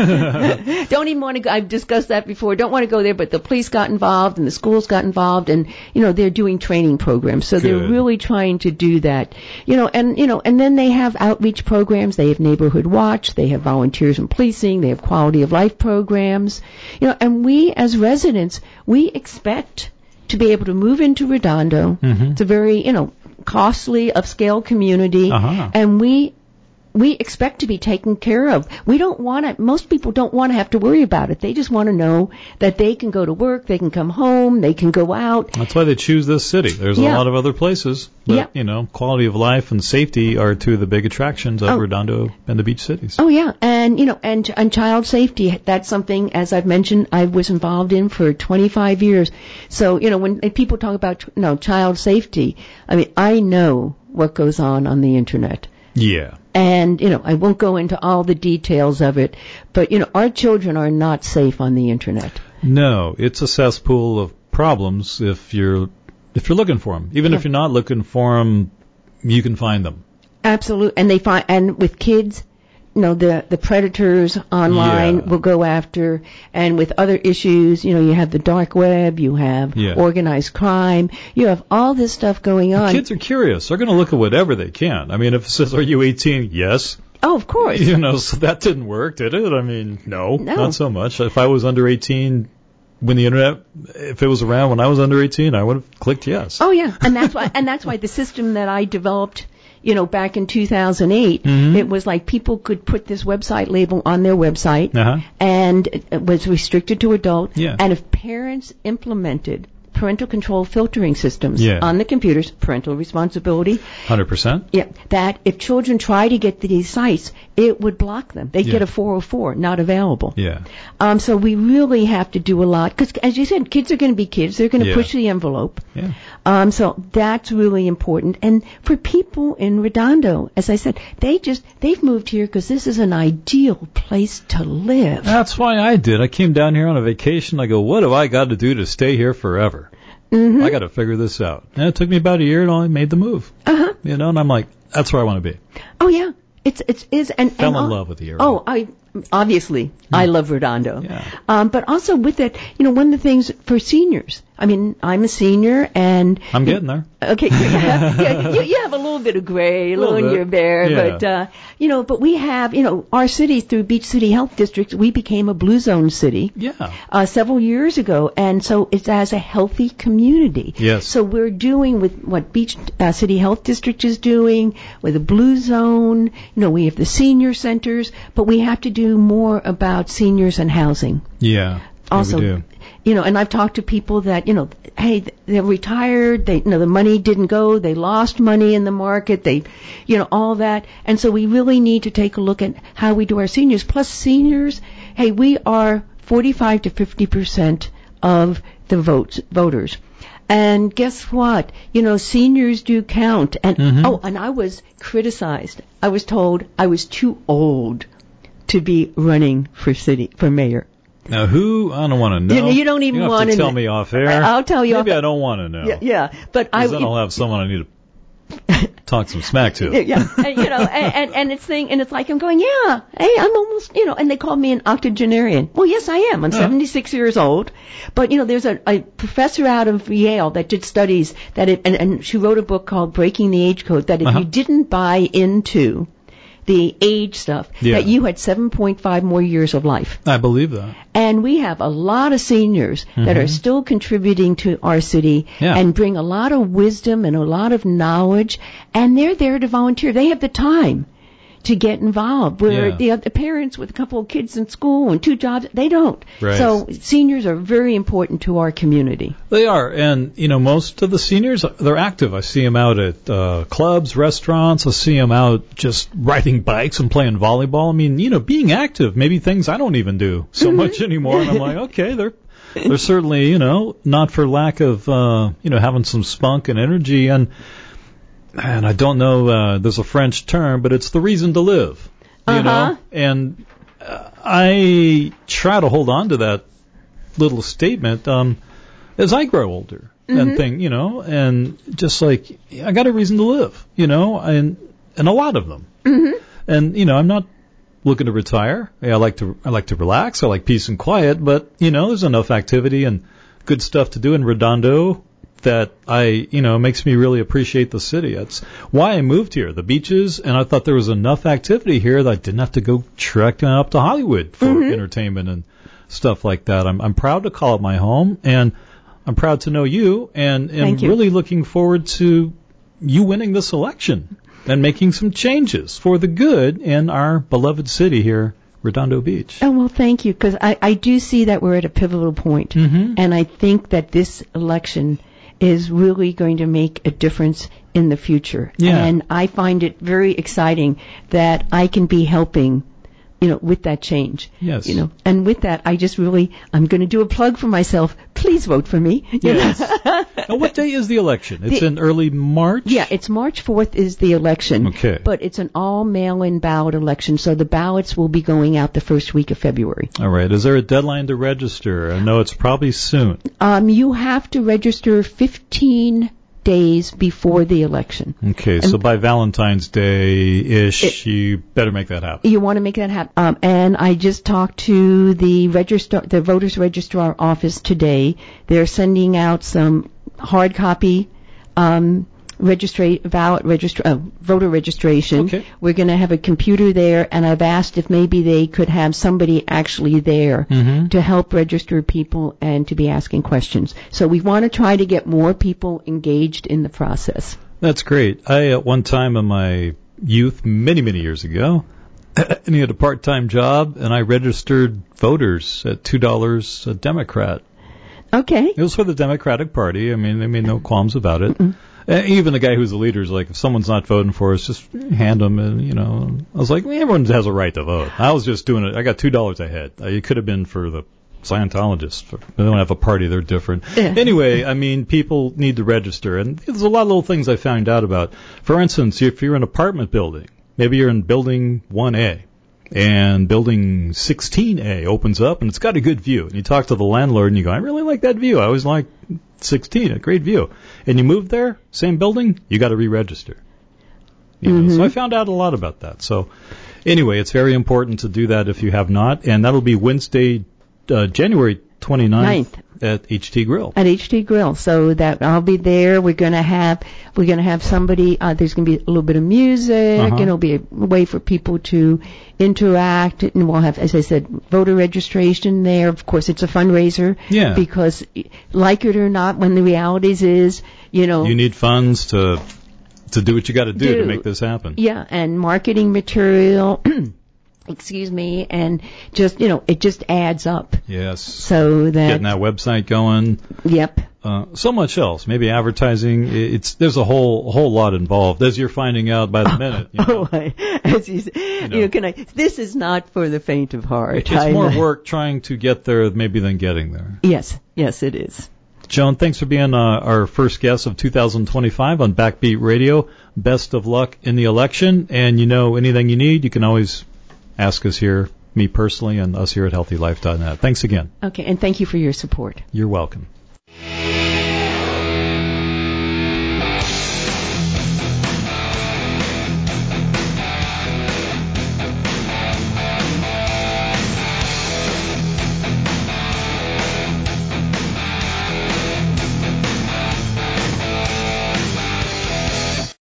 yeah. Don't even want to go. I've discussed that before. Don't want to go there, but the police got involved and the schools got involved, and you know they're doing training programs. So they're Good. really trying to do that. You know, and you know, and then they have outreach programs. They have neighborhood watch. They have volunteers in policing. They have quality of life programs. You know, and we as residents, we expect to be able to move into Redondo. Mhm. It's a very you know costly, upscale community, Uh-huh. and we. We expect to be taken care of. We don't want to, most people don't want to have to worry about it. They just want to know that they can go to work, they can come home, they can go out. That's why they choose this city. There's Yeah. a lot of other places, but Yeah. you know, quality of life and safety are two of the big attractions of Oh. Redondo and the beach cities. Oh yeah, and you know, and and child safety. That's something, as I've mentioned, I was involved in for twenty-five years. So you know, when people talk about you know child safety, I mean, I know what goes on on the internet. Yeah. And, you know, I won't go into all the details of it, but, you know, our children are not safe on the internet. No, it's a cesspool of problems if you're if you're looking for them. Even Yeah. if you're not looking for them, you can find them. Absolutely. And they find, and with kids, you know, the, the predators online Yeah. will go after, and with other issues, you know, you have the dark web, you have Yeah. organized crime, you have all this stuff going on. Kids are curious. They're going to look at whatever they can. I mean, if it says, "Are you eighteen?" Yes. Oh, of course. You know, so that didn't work, did it? I mean, no, No. not so much. If I was under eighteen when the internet, if it was around when I was under eighteen, I would have clicked yes. Oh yeah, and that's why, and that's why the system that I developed, you know, back in two thousand eight, Mhm. it was like people could put this website label on their website, Uh-huh. and it was restricted to adult. Yeah. And if parents implemented parental control filtering systems Yeah. on the computers, parental responsibility, one hundred percent. yeah, that if children try to get to these sites, it would block them. They'd Yeah. get a four oh four, not available. Yeah. Um, so we really have to do a lot, because as you said, kids are going to be kids. They're going to Yeah. push the envelope. Yeah. Um, so that's really important. And for people in Redondo, as I said, they just, they've moved here because this is an ideal place to live. That's why I did. I came down here on a vacation. I go, what have I got to do to stay here forever? Mm-hmm. I got to figure this out. And it took me about a year and I made the move. Uh-huh. You know, and I'm like, that's where I want to be. Oh, yeah. It's, it's, is, and, Fell and in al- love with the area. Oh, I, obviously, I love Redondo. Yeah. Um, but also with it, you know, one of the things for seniors, I mean, I'm a senior and. I'm getting there. Okay, yeah, yeah, you, you have a little bit of gray, a Little little in bit. your bear, Yeah. but, uh, you know, but we have, you know, our city through Beach City Health District, we became a blue zone city. Yeah. Uh, several years ago, and so it's as a healthy community. Yes. So we're doing with what Beach uh, City Health District is doing with a blue zone. You know, we have the senior centers, but we have to do more about seniors and housing. Yeah. Also, yeah, we do. you know, and I've talked to people that, you know, hey, they're retired, they, you know, the money didn't go, they lost money in the market, they, you know, all that. And so we really need to take a look at how we do our seniors. Plus seniors, hey, we are forty-five to fifty percent of the votes, voters. And guess what? You know, seniors do count. And, Mhm. oh, and I was criticized. I was told I was too old to be running for city, for mayor. Now, who? I don't want to know. You know, you don't even you have want to to tell kn- me off air. I'll tell you Maybe off- I don't want to know. Yeah, yeah, but I. Because then I'll have someone I need to talk some smack to. Yeah, and, you know, and, and and it's thing, and it's like I'm going, yeah, hey, I'm almost, you know, and they call me an octogenarian. Well, yes, I am. I'm uh-huh. seventy-six years old, but you know, there's a, a professor out of Yale that did studies that it, and, and she wrote a book called Breaking the Age Code. That if uh-huh. you didn't buy into the age stuff, yeah. that you had seven point five more years of life. I believe that. And we have a lot of seniors mm-hmm. that are still contributing to our city yeah. and bring a lot of wisdom and a lot of knowledge, and they're there to volunteer. They have the time to get involved, where yeah. the other parents with a couple of kids in school and two jobs, they don't. Right. So seniors are very important to our community. They are, and you know, most of the seniors, they're active. I see them out at uh, clubs, restaurants. I see them out just riding bikes and playing volleyball. I mean, you know, being active, maybe things I don't even do so Mm-hmm. much anymore. And I'm like, okay, they're they're certainly, you know, not for lack of uh, you know, having some spunk and energy. And And I don't know, uh, there's a French term, but it's the reason to live, you uh-huh. know, and uh, I try to hold on to that little statement, um, as I grow older mm-hmm. and think, you know, and just like, I got a reason to live, you know, and, and a lot of them. Mm-hmm. And, you know, I'm not looking to retire. Yeah, I like to, I like to relax. I like peace and quiet, but, you know, there's enough activity and good stuff to do in Redondo that I, you know, makes me really appreciate the city. That's why I moved here, the beaches, and I thought there was enough activity here that I didn't have to go trekking up to Hollywood for mm-hmm. entertainment and stuff like that. I'm, I'm proud to call it my home, and I'm proud to know you, and am really looking forward to you winning this election and making some changes for the good in our beloved city here, Redondo Beach. Oh, well, thank you, because I, I do see that we're at a pivotal point, mm-hmm. and I think that this election is really going to make a difference in the future. Yeah. And I find it very exciting that I can be helping, you know, with that change. Yes. You know, and with that, I just really, I'm going to do a plug for myself. Please vote for me. Yes. Now, what day is the election? It's the, in early March? Yeah, it's March fourth is the election. Okay. But it's an all mail-in ballot election, so the ballots will be going out the first week of February. All right. Is there a deadline to register? I know it's probably soon. Um, you have to register fifteen days before the election. Okay, and so by Valentine's Day-ish, it, you better make that happen. You want to make that happen. Um, and I just talked to the registrar, the voters registrar office today. They're sending out some hard copy um, registra- ballot registra- uh, voter registration. Okay. We're going to have a computer there, and I've asked if maybe they could have somebody actually there mm-hmm. to help register people and to be asking questions. So we want to try to get more people engaged in the process. That's great. I, at one time in my youth, many, many years ago, I had a part-time job, and I registered voters at two dollars a Democrat. Okay. It was for the Democratic Party. I mean, they made no qualms about it. Mm-mm. Uh, even the guy who's the leader is like, if someone's not voting for us, just hand them. And you know, I was like, well, everyone has a right to vote. I was just doing it. I got two dollars ahead. Uh, it could have been for the Scientologists. For, they don't have a party; they're different. Yeah. Anyway, I mean, people need to register, and there's a lot of little things I found out about. For instance, if you're in an apartment building, maybe you're in Building one A. And building sixteen A opens up, and it's got a good view. And you talk to the landlord, and you go, I really like that view. I always like sixteen, a great view. And you move there, same building, you got to re-register. You mm-hmm. know, so I found out a lot about that. So anyway, it's very important to do that if you have not. And that'll be Wednesday, uh, January twenty-ninth Ninth. At H T Grill. At H T Grill. So that I'll be there. We're going to have, we're going to have somebody, uh, there's going to be a little bit of music, uh-huh. and it'll be a way for people to interact, and we'll have, as I said, voter registration there. Of course, it's a fundraiser. Yeah. Because, like it or not, when the realities is, you know. You need funds to, to do what you got to do do to make this happen. Yeah, and marketing material. Excuse me, and just, you know, it just adds up. Yes. So that. Getting that website going. Yep. Uh, so much else. Maybe advertising. It's there's a whole whole lot involved, as you're finding out by the minute. You know. Oh, as you, you, know. you can. I, this is not for the faint of heart. It's I more know. work trying to get there maybe than getting there. Yes, yes, it is. Joan, thanks for being uh, our first guest of two thousand twenty-five on Backbeat Radio. Best of luck in the election, and you know anything you need, you can always ask us here, me personally, and us here at healthy life dot net. Thanks again. Okay, and thank you for your support. You're welcome.